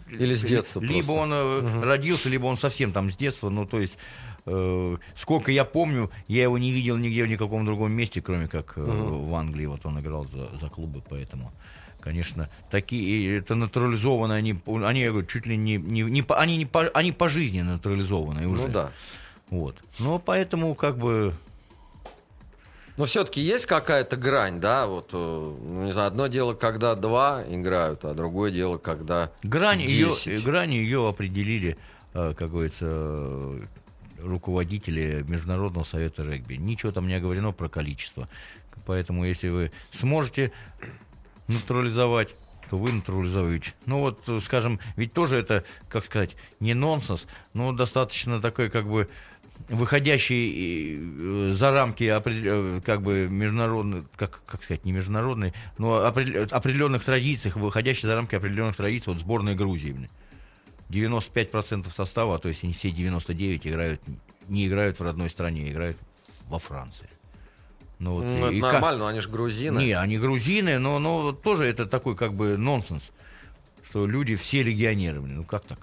Или с детства Либо просто. он угу. родился, либо он совсем там с детства. Ну, то есть, э, сколько я помню, я его не видел нигде в никаком другом месте, кроме как э, угу. в Англии. Вот он играл за, за клубы, поэтому... Конечно, такие, это натурализованы, они, они я говорю, чуть ли не, не, не, они, не по, они пожизненно натурализованы уже. Ну да. Вот. Но поэтому как бы... Но все-таки есть какая-то грань, да, вот, ну, не знаю, одно дело, когда два играют, а другое дело, когда грань десять. Ее, грань ее определили, как говорится, руководители Международного совета регби. Ничего там не оговорено про количество. Поэтому если вы сможете... натурализовать, то вы натурализуете. Ну вот, скажем, ведь тоже это, как сказать, не нонсенс, но достаточно такой, как бы, выходящий за рамки как бы международных, как, как сказать, не международной, но определенных традиций, выходящий за рамки определенных традиций, вот сборная Грузии. девяносто пять процентов состава, а то есть не все девяносто девять играют, не играют в родной стране, играют во Франции. Ну, вот, ну, и, это и нормально, как... но они же грузины. Не, они грузины, но, но тоже это такой как бы нонсенс, что люди все легионеры. Ну как так?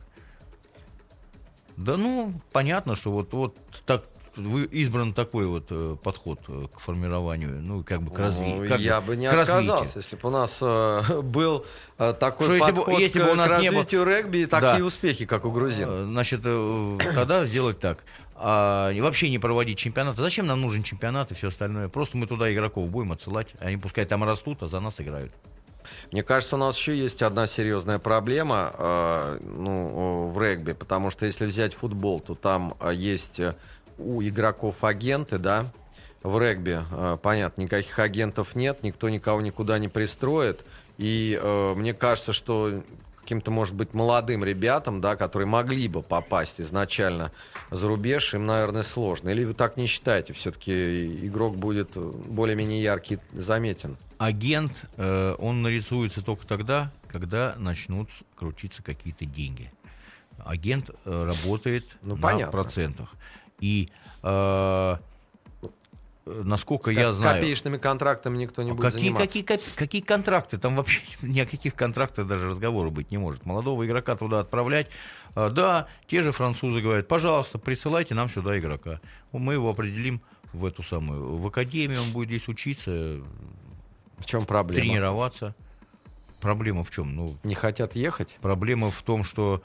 Да ну, понятно, что вот, вот так вы избран такой вот э, подход э, к формированию, ну как бы к развитию. Ну, как я бы, бы не к отказался, развитию. если бы у нас э, был э, такой что подход если бы, если бы у нас к не развитию было... регби и такие да. успехи, как у грузин. Э, значит, э, тогда сделать так. А, вообще не проводить чемпионаты. Зачем нам нужен чемпионат и все остальное? Просто мы туда игроков будем отсылать. Они пускай там растут, а за нас играют. Мне кажется, у нас еще есть одна серьезная проблема э, ну, в регби, потому что если взять футбол, то там э, есть у игроков агенты, да. В регби, э, понятно, никаких агентов нет, никто никого никуда не пристроит. И э, мне кажется, что каким-то, может быть, молодым ребятам, да, которые могли бы попасть изначально за рубеж, им, наверное, сложно. Или вы так не считаете? Все-таки игрок будет более-менее яркий, заметен. Агент, э, он нарисуется только тогда, когда начнут крутиться какие-то деньги. Агент э, работает ну, на понятно. процентах. И э, насколько С я знаю... копеечными контрактами никто не будет какие, заниматься. Какие, какие контракты? Там вообще ни о каких контрактах даже разговора быть не может. Молодого игрока туда отправлять. А, да, те же французы говорят, пожалуйста, присылайте нам сюда игрока. Мы его определим в эту самую... В академию он будет здесь учиться. В чем проблема? Тренироваться. Проблема в чем? Ну, не хотят ехать? Проблема в том, что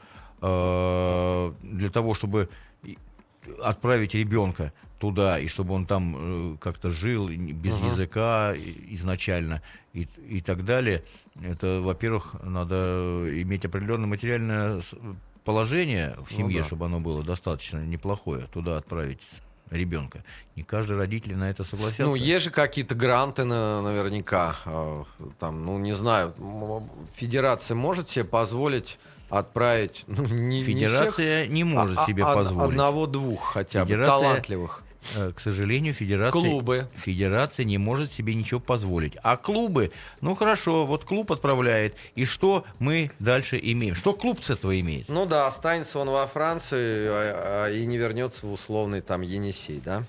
э, для того, чтобы отправить ребенка туда, и чтобы он там э, как-то жил без uh-huh. языка изначально и, и так далее, это, во-первых, надо иметь определенное материальное положение в семье, ну, да. чтобы оно было достаточно неплохое, туда отправить ребенка. Не каждый родитель на это согласится. Ну, есть же какие-то гранты на, наверняка. Там, ну, не знаю, федерация может себе позволить отправить... Ну, не, Федерация не, всех, не может а, себе а, позволить. Одного-двух хотя Федерация, бы, талантливых. К сожалению, федерация, клубы. федерация не может себе ничего позволить. А клубы, ну хорошо, вот клуб отправляет, и что мы дальше имеем? Что клуб с этого имеет? Ну да, останется он во Франции а, а, и не вернется в условный там Енисей, да?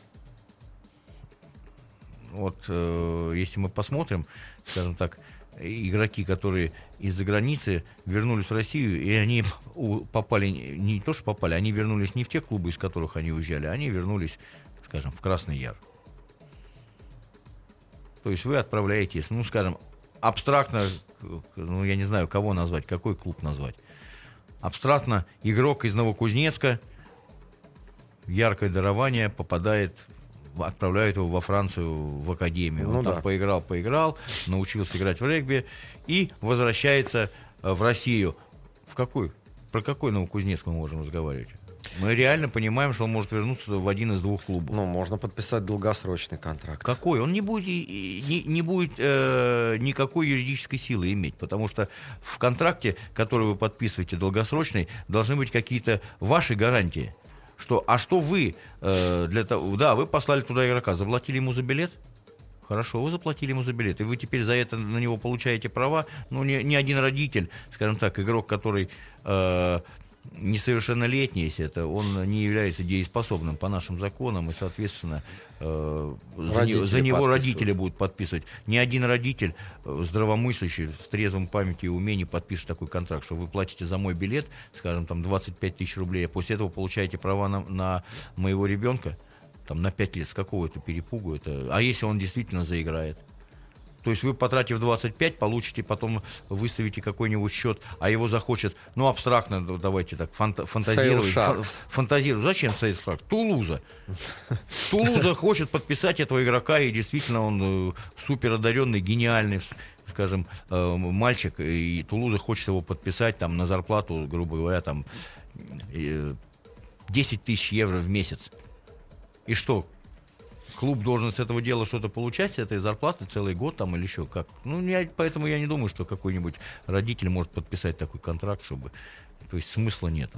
Вот э, если мы посмотрим, скажем так, игроки, которые из-за границы вернулись в Россию, и они попали, не то что попали, они вернулись не в те клубы, из которых они уезжали, они вернулись, скажем, в Красный Яр. То есть вы отправляетесь, ну, скажем, абстрактно, ну, я не знаю, кого назвать, какой клуб назвать. Абстрактно игрок из Новокузнецка, яркое дарование, попадает, отправляют его во Францию, в академию. Ну, Он да. там поиграл, поиграл, научился играть в регби и возвращается в Россию. В какой? Про какой Новокузнецк мы можем разговаривать? Мы реально понимаем, что он может вернуться в один из двух клубов. Ну, можно подписать долгосрочный контракт. Какой? Он не будет, не, не будет э, никакой юридической силы иметь, потому что в контракте, который вы подписываете долгосрочный, должны быть какие-то ваши гарантии. Что, а что вы э, для того... Да, вы послали туда игрока, заплатили ему за билет? Хорошо, вы заплатили ему за билет, и вы теперь за это на него получаете права. Ну, ни, ни один родитель, скажем так, игрок, который... Э, несовершеннолетний, если это, он не является дееспособным по нашим законам, и, соответственно, э, за, не, за него родители будут подписывать. Ни один родитель э, здравомыслящий, с трезвым памятью и умением подпишет такой контракт, что вы платите за мой билет, скажем, там двадцать пять тысяч рублей, а после этого получаете права на, на моего ребенка, там, на пять лет, с какого это перепугу, это, а если он действительно заиграет? То есть вы, потратив двадцать пять, получите, потом выставите какой-нибудь счет, а его захочет, ну, абстрактно, давайте так, фанта- фантазировать. Фан- фантазировать. Зачем Сейл Шаркс? Тулуза. Тулуза хочет подписать этого игрока, и действительно он э, суперодаренный, гениальный, скажем, э, мальчик, и Тулуза хочет его подписать там на зарплату, грубо говоря, там э, десять тысяч евро в месяц. И что? Клуб должен с этого дела что-то получать, с этой зарплаты целый год там или еще как. Ну, я, поэтому я не думаю, что какой-нибудь родитель может подписать такой контракт, чтобы... То есть смысла нету.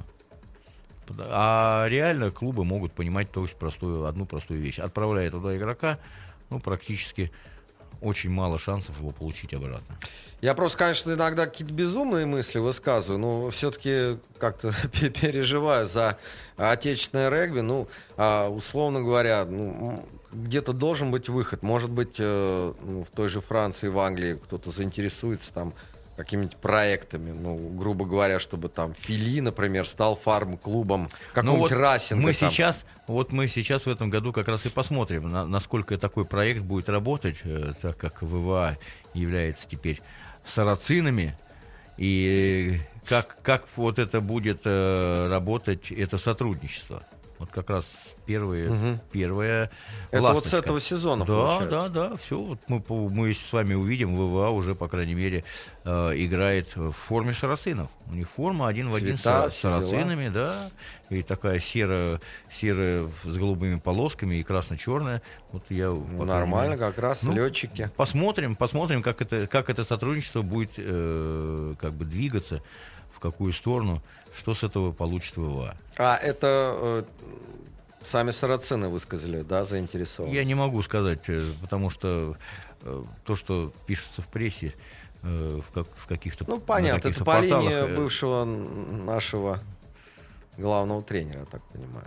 А реально клубы могут понимать то есть простую, одну простую вещь. Отправляя туда игрока, ну, практически очень мало шансов его получить обратно. Я просто, конечно, иногда какие-то безумные мысли высказываю, но все-таки как-то переживаю за отечественное регби. Ну, условно говоря, ну, где-то должен быть выход. Может быть, ну, в той же Франции, в Англии кто-то заинтересуется там какими-нибудь проектами, ну, грубо говоря, чтобы там Фили, например, стал фарм-клубом какого-нибудь ну, вот Расинга. Мы там. сейчас, вот мы сейчас в этом году как раз и посмотрим, на, насколько такой проект будет работать, э, так как ВВА является теперь сарацинами, и как, как вот это будет э, работать, это сотрудничество. Вот как раз первые, угу. первая это ласточка. Вот с этого сезона, да, получается. Да, да, да, все. Вот мы, мы с вами увидим, ВВА уже, по крайней мере, э, играет в форме сарацинов. У них форма один в один Цвета, с сарацинами, да. И такая серая, серая с голубыми полосками и красно-черная. Вот я, ну, нормально, мере, как раз ну, летчики. Посмотрим, посмотрим, как это, как это сотрудничество будет э, как бы двигаться, в какую сторону, что с этого получит ВВА. А это... Э... Сами сарацины высказали, да, заинтересованность? Я не могу сказать, потому что э, то, что пишется в прессе, э, в, как, в каких-то Ну, понятно, каких-то это по порталах, линии э... бывшего нашего главного тренера, я так понимаю.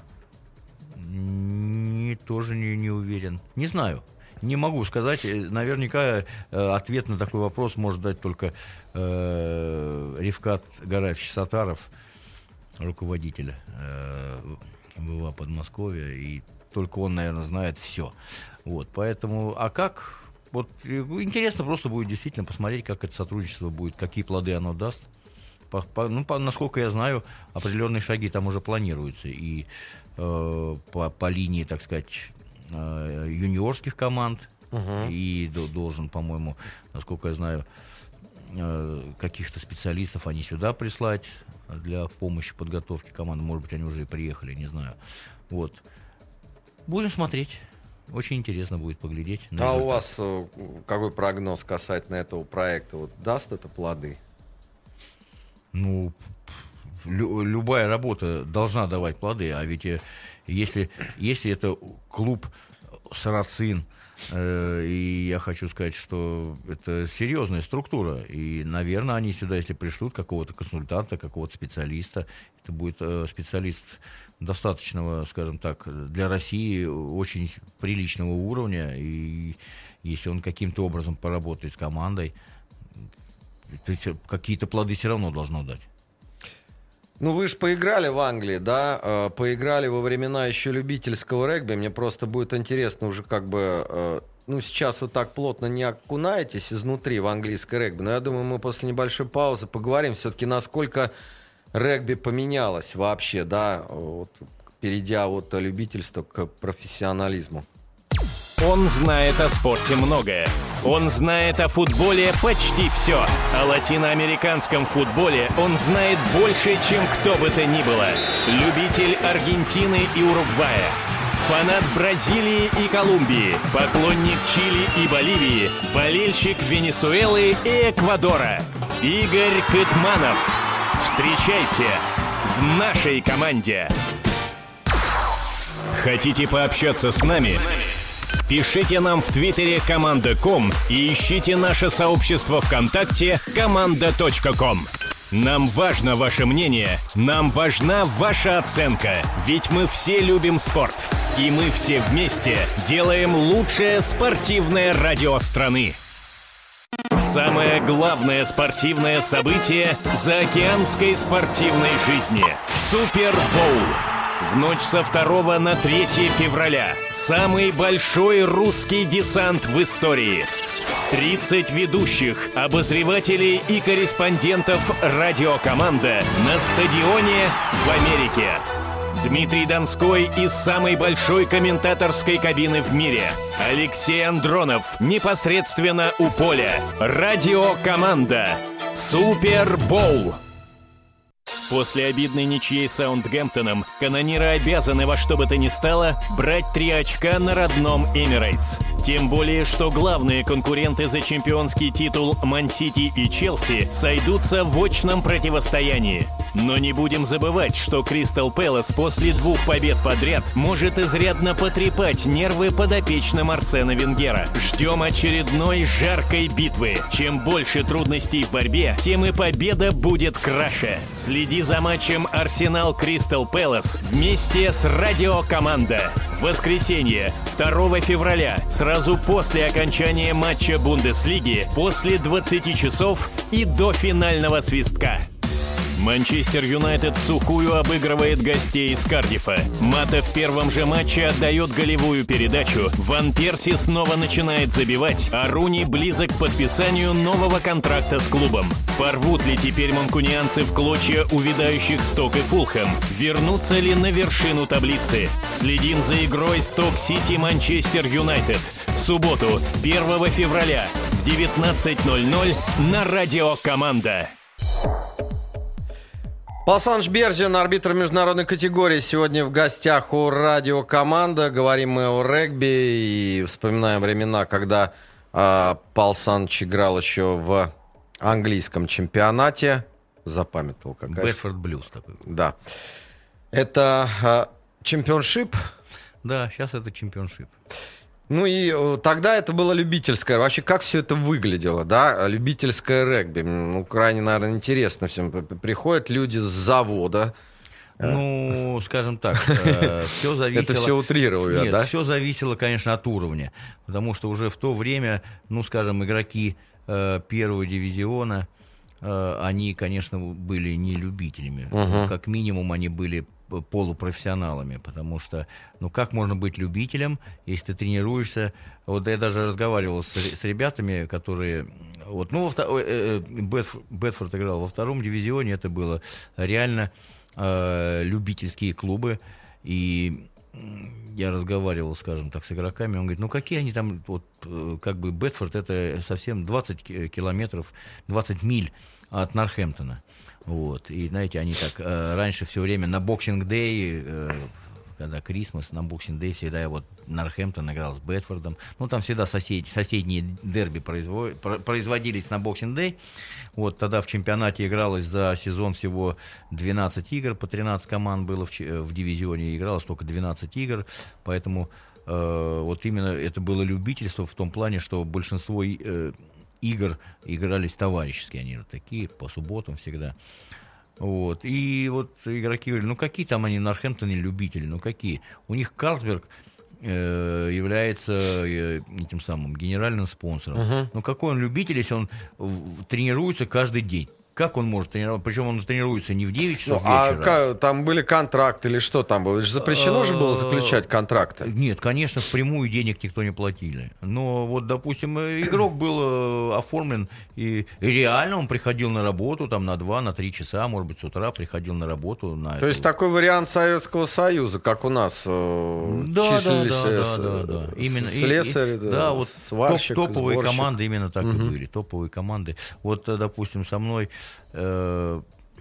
Не, тоже не, не уверен. Не знаю. Не могу сказать. Наверняка э, ответ на такой вопрос может дать только э, Рифкат Гараевич Сатаров, руководитель э, ВВА Подмосковья, и только он, наверное, знает все. Вот, поэтому, а как? Вот интересно просто будет действительно посмотреть, как это сотрудничество будет, какие плоды оно даст. По, по, ну, по, насколько я знаю, определенные шаги там уже планируются. И э, по, по линии, так сказать, э, юниорских команд, uh-huh. и до, должен, по-моему, насколько я знаю, э, каких-то специалистов они сюда прислать для помощи подготовки команды. Может быть, они уже и приехали, не знаю. Вот. Будем смотреть. Очень интересно будет поглядеть. А результат. У вас э, какой прогноз касательно этого проекта? Вот даст это плоды? Ну, лю- любая работа должна давать плоды. А ведь э, если, если это клуб «Сарацин», э, и я хочу сказать, что это серьезная структура. И, наверное, они сюда, если пришлют какого-то консультанта, какого-то специалиста, это будет э, специалист достаточного, скажем так, для России очень приличного уровня, и если он каким-то образом поработает с командой, какие-то плоды все равно должно дать. Ну, вы же поиграли в Англии, да, поиграли во времена еще любительского регби, мне просто будет интересно уже как бы, ну, сейчас вы так плотно не окунаетесь изнутри в английское регби, но я думаю, мы после небольшой паузы поговорим все-таки, насколько регби поменялось вообще, да, вот, перейдя от любительства к профессионализму. Он знает о спорте многое. Он знает о футболе почти все. О латиноамериканском футболе он знает больше, чем кто бы то ни было. Любитель Аргентины и Уругвая. Фанат Бразилии и Колумбии. Поклонник Чили и Боливии. Болельщик Венесуэлы и Эквадора. Игорь Кытманов. Встречайте в нашей команде. Хотите пообщаться с нами? Пишите нам в Твиттере команда точка ком и ищите наше сообщество ВКонтакте команда точка ком. Нам важно ваше мнение, нам важна ваша оценка, ведь мы все любим спорт. И мы все вместе делаем лучшее спортивное радио страны. Самое главное спортивное событие заокеанской спортивной жизни – Супербоул. В ночь со второго на третье февраля самый большой русский десант в истории. тридцать ведущих, обозревателей и корреспондентов «Радиокоманда» на стадионе в Америке. Дмитрий Донской из самой большой комментаторской кабины в мире. Алексей Андронов непосредственно у поля. «Радиокоманда». Супербоул. После обидной ничьей с Саутгемптоном канониры обязаны во что бы то ни стало брать три очка на родном Эмирейтс. Тем более, что главные конкуренты за чемпионский титул Ман-Сити и Челси сойдутся в очном противостоянии. Но не будем забывать, что Кристал Пэлас после двух побед подряд может изрядно потрепать нервы подопечным Арсена Венгера. Ждем очередной жаркой битвы. Чем больше трудностей в борьбе, тем и победа будет краше. Следи за матчем Арсенал Кристал Пэлас вместе с «Радиокоманда». В воскресенье, второго февраля, сразу после окончания матча Бундеслиги, после двадцати часов и до финального свистка. Манчестер Юнайтед в сухую обыгрывает гостей из Кардифа. Мата в первом же матче отдает голевую передачу. Ван Перси снова начинает забивать, а Руни близок к подписанию нового контракта с клубом. Порвут ли теперь манкунианцы в клочья увядающих Сток и Фулхэм? Вернутся ли на вершину таблицы? Следим за игрой Сток-Сити Манчестер Юнайтед в субботу, первого февраля в девятнадцать ноль ноль на «Радиокоманда». Павел Александрович Берзин, арбитр международной категории, сегодня в гостях у «Радиокоманда». Говорим мы о регби и вспоминаем времена, когда э, Павел Александрович играл еще в английском чемпионате. Запамятовал, какая. Бэдфорд Блюз такой. Да. Это э, чемпионшип? Да, сейчас это чемпионшип. Ну и э, тогда это было любительское. Вообще, как все это выглядело, да? Любительское регби. Ну, крайне, наверное, интересно всем. Приходят люди с завода. Ну, скажем так, все зависело... Это все утрирую, Нет, да? все зависело, конечно, от уровня. Потому что уже в то время, ну, скажем, игроки э, первого дивизиона, э, они, конечно, были не любителями. Угу. Как минимум, они были полупрофессионалами, потому что, ну, как можно быть любителем, если ты тренируешься? Вот я даже разговаривал с, с ребятами, которые... Вот, ну, во, э, Бэдфорд, Бэдфорд играл во втором дивизионе, это было реально э, любительские клубы, и я разговаривал, скажем так, с игроками, он говорит, ну, какие они там, вот, как бы Бэдфорд, это совсем двадцать километров, двадцать миль от Нортхэмптона. Вот. И, знаете, они так э, раньше все время на Боксинг-дэй, э, когда Крисмас, на Боксинг-дэй всегда я вот Нортхэмптон играл с Бэдфордом. Ну, там всегда сосед, соседние дерби производ, производились на Боксинг-дэй. Вот, тогда в чемпионате игралось за сезон всего двенадцать игр, по тринадцать команд было в, в дивизионе, игралось только двенадцать игр, поэтому э, вот именно это было любительство в том плане, что большинство... Э, игр игрались товарищеские, они вот такие, по субботам всегда. Вот. И вот игроки говорили, ну какие там они, Нортхэмптоне любители, ну какие? У них Карлсберг э, является э, этим самым генеральным спонсором. Uh-huh. Ну какой он любитель, если он в, тренируется каждый день? Как он может тренироваться? Причем он тренируется не в девять часов ну, вечера. А там были контракты или что там было? Запрещено же было заключать контракты? Нет, конечно, впрямую денег никто не платили. Но вот, допустим, игрок был оформлен, и, и реально он приходил на работу там на два, на три часа, может быть, с утра приходил на работу. На То эту... есть такой вариант Советского Союза, как у нас э, да, числились да, да, с, да, да, да. Именно, слесарь, и, и, да, да, вот сварщик, топ, топовые сборщик. команды именно так угу. и были, топовые команды. Вот, допустим, со мной э,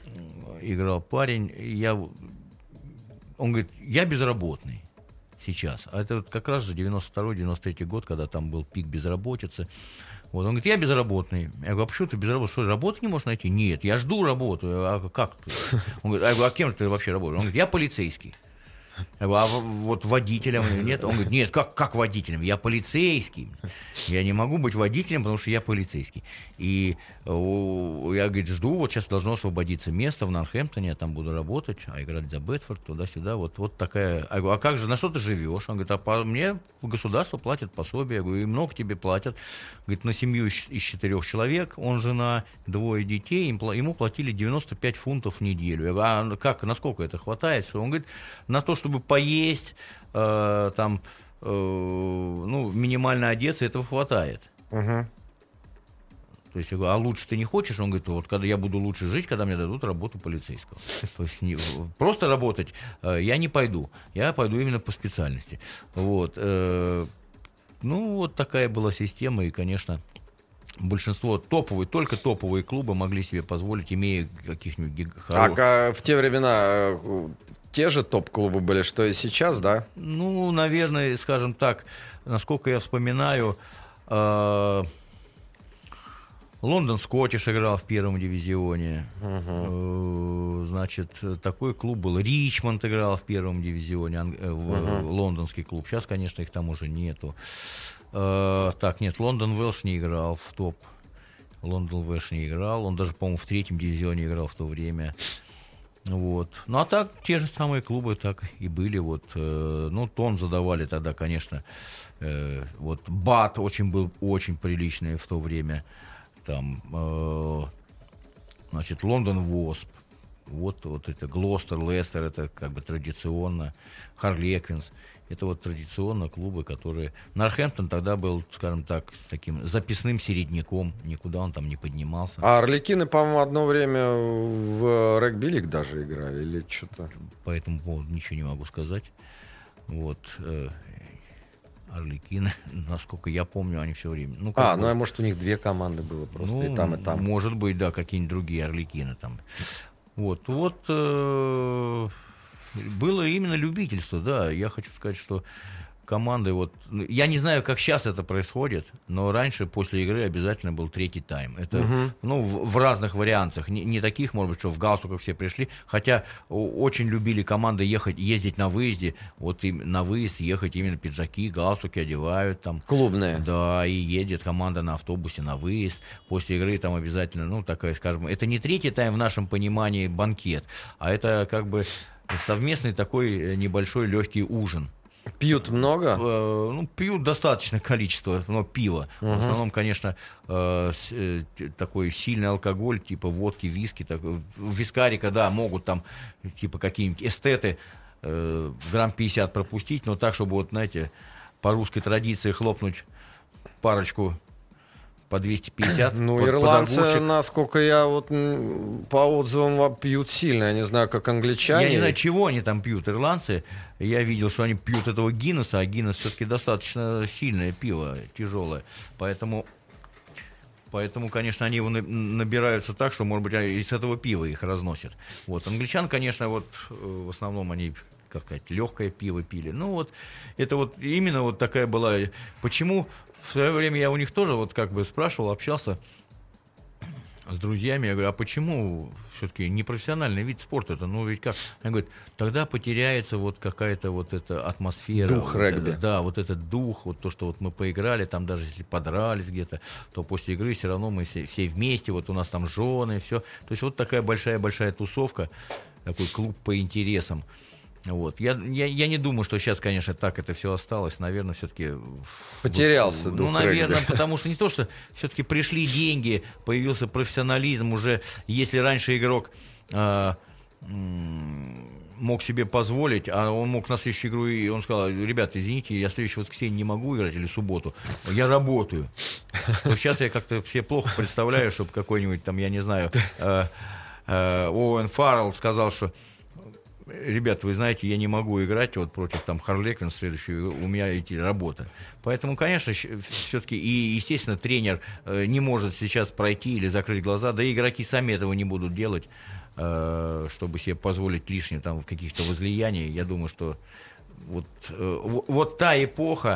играл парень, я, он говорит, я безработный сейчас. А это вот как раз же девяносто второй девяносто третий год, когда там был пик безработицы. Вот, он говорит, я безработный. Я говорю, а почему ты безработный? Что, работы не можешь найти? Нет, я жду работу. А как ты? Он говорит, а, я говорю, а кем ты вообще работаешь? Он говорит, я полицейский. А вот водителем нет? Он говорит, нет, как, как водителем? Я полицейский. Я не могу быть водителем, потому что я полицейский. И о, я, говорит, жду, вот сейчас должно освободиться место в Нортхэмптоне, я там буду работать, а играть за Бетфорд, туда-сюда. Вот, вот такая... Я говорю, а как же, на что ты живешь? Он говорит, а по мне государство платит пособие. Я говорю, и много тебе платят. Говорит, на семью из четырех человек, он жена, двое детей, ему платили девяносто пять фунтов в неделю. Я говорю, а как, насколько это хватает? Он говорит, на то, чтобы поесть, э, там, э, ну, минимально одеться, этого хватает. Угу. То есть я говорю, а лучше ты не хочешь? Он говорит, вот когда я буду лучше жить, когда мне дадут работу полицейского. То есть не, просто работать э, я не пойду. Я пойду именно по специальности. Вот. Э, ну, вот такая была система, и, конечно, большинство топовые, только топовые клубы могли себе позволить, имея каких-нибудь хороших... А в те времена те же топ-клубы были, что и сейчас, да? Ну, наверное, скажем так, насколько я вспоминаю, э, Лондон Скоттиш играл в первом дивизионе. Uh-huh. Э, значит, такой клуб был. Ричмонд играл в первом дивизионе, э, в, uh-huh. лондонский клуб. Сейчас, конечно, их там уже нету. Э, так, нет, Лондон Велш не играл в топ. Лондон Велш не играл. Он даже, по-моему, в третьем дивизионе играл в то время. Вот. Ну, а так, те же самые клубы так и были. Вот, э, ну, тон задавали тогда, конечно. Э, вот Бат очень был очень приличный в то время. Там, э, значит, Лондон Восп. Вот, вот это Глостер, Лестер, это как бы традиционно. Харлеквинс. Это вот традиционно клубы, которые... Нортхэмптон тогда был, скажем так, таким записным середняком. Никуда он там не поднимался. А Арлекины, по-моему, одно время в регби-лиг даже играли или что-то? По этому поводу ничего не могу сказать. Вот. Э, Арлекины, насколько я помню, они все время... Ну, а, бы, ну, а может, у них две команды было просто, ну, и там, и там. Может быть, да, какие-нибудь другие Арлекины там. Вот. Вот... Э, было именно любительство, да. Я хочу сказать, что команды вот... Я не знаю, как сейчас это происходит, но раньше после игры обязательно был третий тайм. Это, угу. ну, в, в разных вариантах. Не, не таких, может быть, что в галстуках все пришли. Хотя очень любили команды ехать, ездить на выезде. Вот и на выезд ехать именно пиджаки, галстуки одевают там. Клубные. Да, и едет команда на автобусе на выезд. После игры там обязательно, ну, такая, скажем, это не третий тайм в нашем понимании банкет, а это как бы совместный такой небольшой легкий ужин. Пьют много? Э, ну, пьют достаточное количество, но пива. Uh-huh. В основном, конечно, э, э, такой сильный алкоголь, типа водки, виски, так, вискарика, да, могут там, типа какие-нибудь эстеты, э, грамм пятьдесят пропустить, но так, чтобы, вот, знаете, по русской традиции хлопнуть парочку по двести пятьдесят. Ну, под, ирландцы, под насколько я вот по отзывам пьют сильно. Я не знаю, как англичане. Я не знаю, чего они там пьют, ирландцы. Я видел, что они пьют этого Гиннесса, а Гиннесс все-таки достаточно сильное пиво, тяжелое. Поэтому, поэтому, конечно, они его набираются так, что, может быть, из этого пива их разносят. Вот. Англичан, конечно, вот в основном они... как сказать, легкое пиво пили. Ну вот, это вот именно вот такая была... Почему в свое время я у них тоже вот как бы спрашивал, общался с друзьями, я говорю, а почему все-таки непрофессиональный вид спорта это? Ну ведь как? Они говорят, тогда потеряется вот какая-то вот эта атмосфера. Дух вот регби. Это, да, вот этот дух, вот то, что вот мы поиграли, там даже если подрались где-то, то после игры все равно мы все, все вместе, вот у нас там жены, все. То есть вот такая большая-большая тусовка, такой клуб по интересам. Вот. Я, я, я не думаю, что сейчас, конечно, так это все осталось. Наверное, все-таки... Потерялся вот, дух Ну, наверное, регби. потому что не то, что все-таки пришли деньги, появился профессионализм уже. Если раньше игрок э, мог себе позволить, а он мог на следующую игру, и он сказал, ребята, извините, я в следующее воскресенье не могу играть или субботу, я работаю. То сейчас я как-то себе плохо представляю, чтобы какой-нибудь там, я не знаю, э, э, Оуэн Фаррелл сказал, что ребят, вы знаете, я не могу играть вот против там Харлеквин следующую, у меня идти работа. Поэтому, конечно, все-таки и, естественно, тренер э, не может сейчас пройти или закрыть глаза, да и игроки сами этого не будут делать, э, чтобы себе позволить лишнее там в каких-то возлияний. Я думаю, что вот, э, вот та эпоха,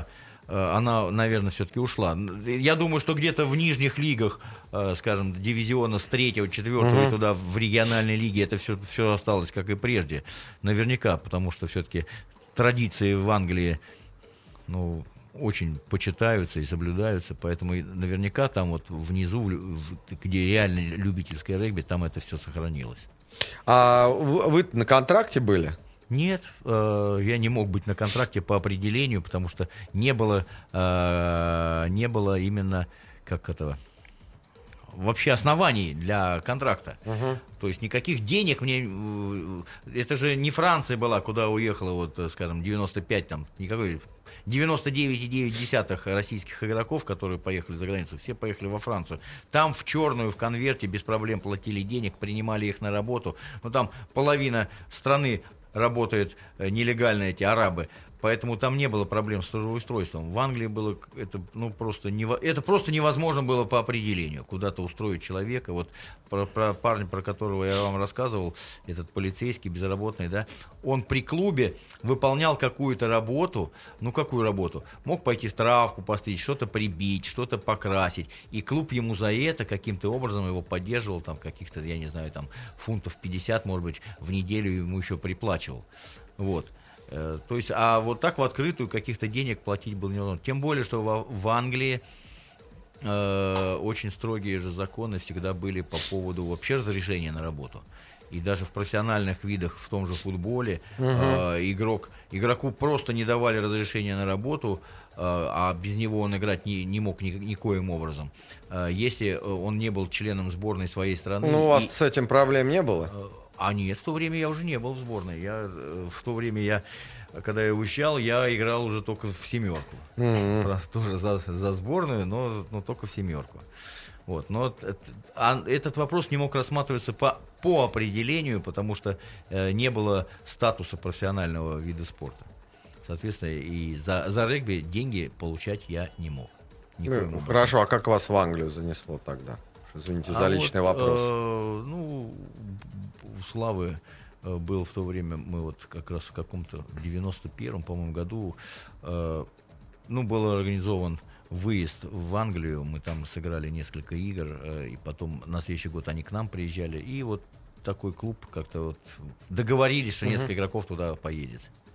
она, наверное, все-таки ушла. Я думаю, что где-то в нижних лигах, скажем, дивизиона с третьего, четвертого и туда в региональной лиге это все, все осталось, как и прежде. Наверняка, потому что все-таки традиции в Англии, ну, очень почитаются и соблюдаются, поэтому наверняка там вот внизу, где реально любительское регби, там это все сохранилось. А вы на контракте были? Нет, э, я не мог быть на контракте по определению, потому что не было, э, не было именно, как этого, вообще оснований для контракта. Uh-huh. То есть никаких денег мне... Это же не Франция была, куда уехала, вот, скажем, девяносто пять там, никакой... девяносто девять целых девять десятых российских игроков, которые поехали за границу, все поехали во Францию. Там в черную, в конверте без проблем платили денег, принимали их на работу. Но там половина страны работают нелегально, эти арабы. Поэтому там не было проблем с трудоустройством. В Англии было это, ну, просто, нево, это просто невозможно было по определению. Куда-то устроить человека. Вот про, про парня, про которого я вам рассказывал, этот полицейский, безработный, да, он при клубе выполнял какую-то работу. Ну, какую работу? Мог пойти травку постричь, что-то прибить, что-то покрасить. И клуб ему за это каким-то образом его поддерживал, там, каких-то, я не знаю, там, фунтов пятьдесят, может быть, в неделю ему еще приплачивал. Вот. То есть, а вот так в открытую каких-то денег платить было невозможно. Тем более, что в, в Англии э, очень строгие же законы всегда были по поводу вообще разрешения на работу. И даже в профессиональных видах, в том же футболе, uh-huh. э, игрок, игроку просто не давали разрешения на работу, э, а без него он играть не, не мог ни, никоим образом. Э, если он не был членом сборной своей страны. Ну, у вас и, с этим проблем не было? Э, А нет, в то время я уже не был в сборной. Я, в то время, я, когда я уезжал, я играл уже только в семерку. Mm-hmm. Правда, тоже за, за сборную, но, но только в семерку. Вот. Но а этот вопрос не мог рассматриваться по, по определению, потому что э, не было статуса профессионального вида спорта. Соответственно, и за, за регби деньги получать я не мог. Ну, хорошо, а как вас в Англию занесло тогда? Извините за а личный вот, вопрос. Э, ну, у Славы э, был в то время, мы вот как раз в каком-то девяносто первом, по-моему, году, э, ну, был организован выезд в Англию, мы там сыграли несколько игр, э, и потом на следующий год они к нам приезжали, и вот такой клуб как-то вот договорились, что uh-huh. несколько игроков туда поедет.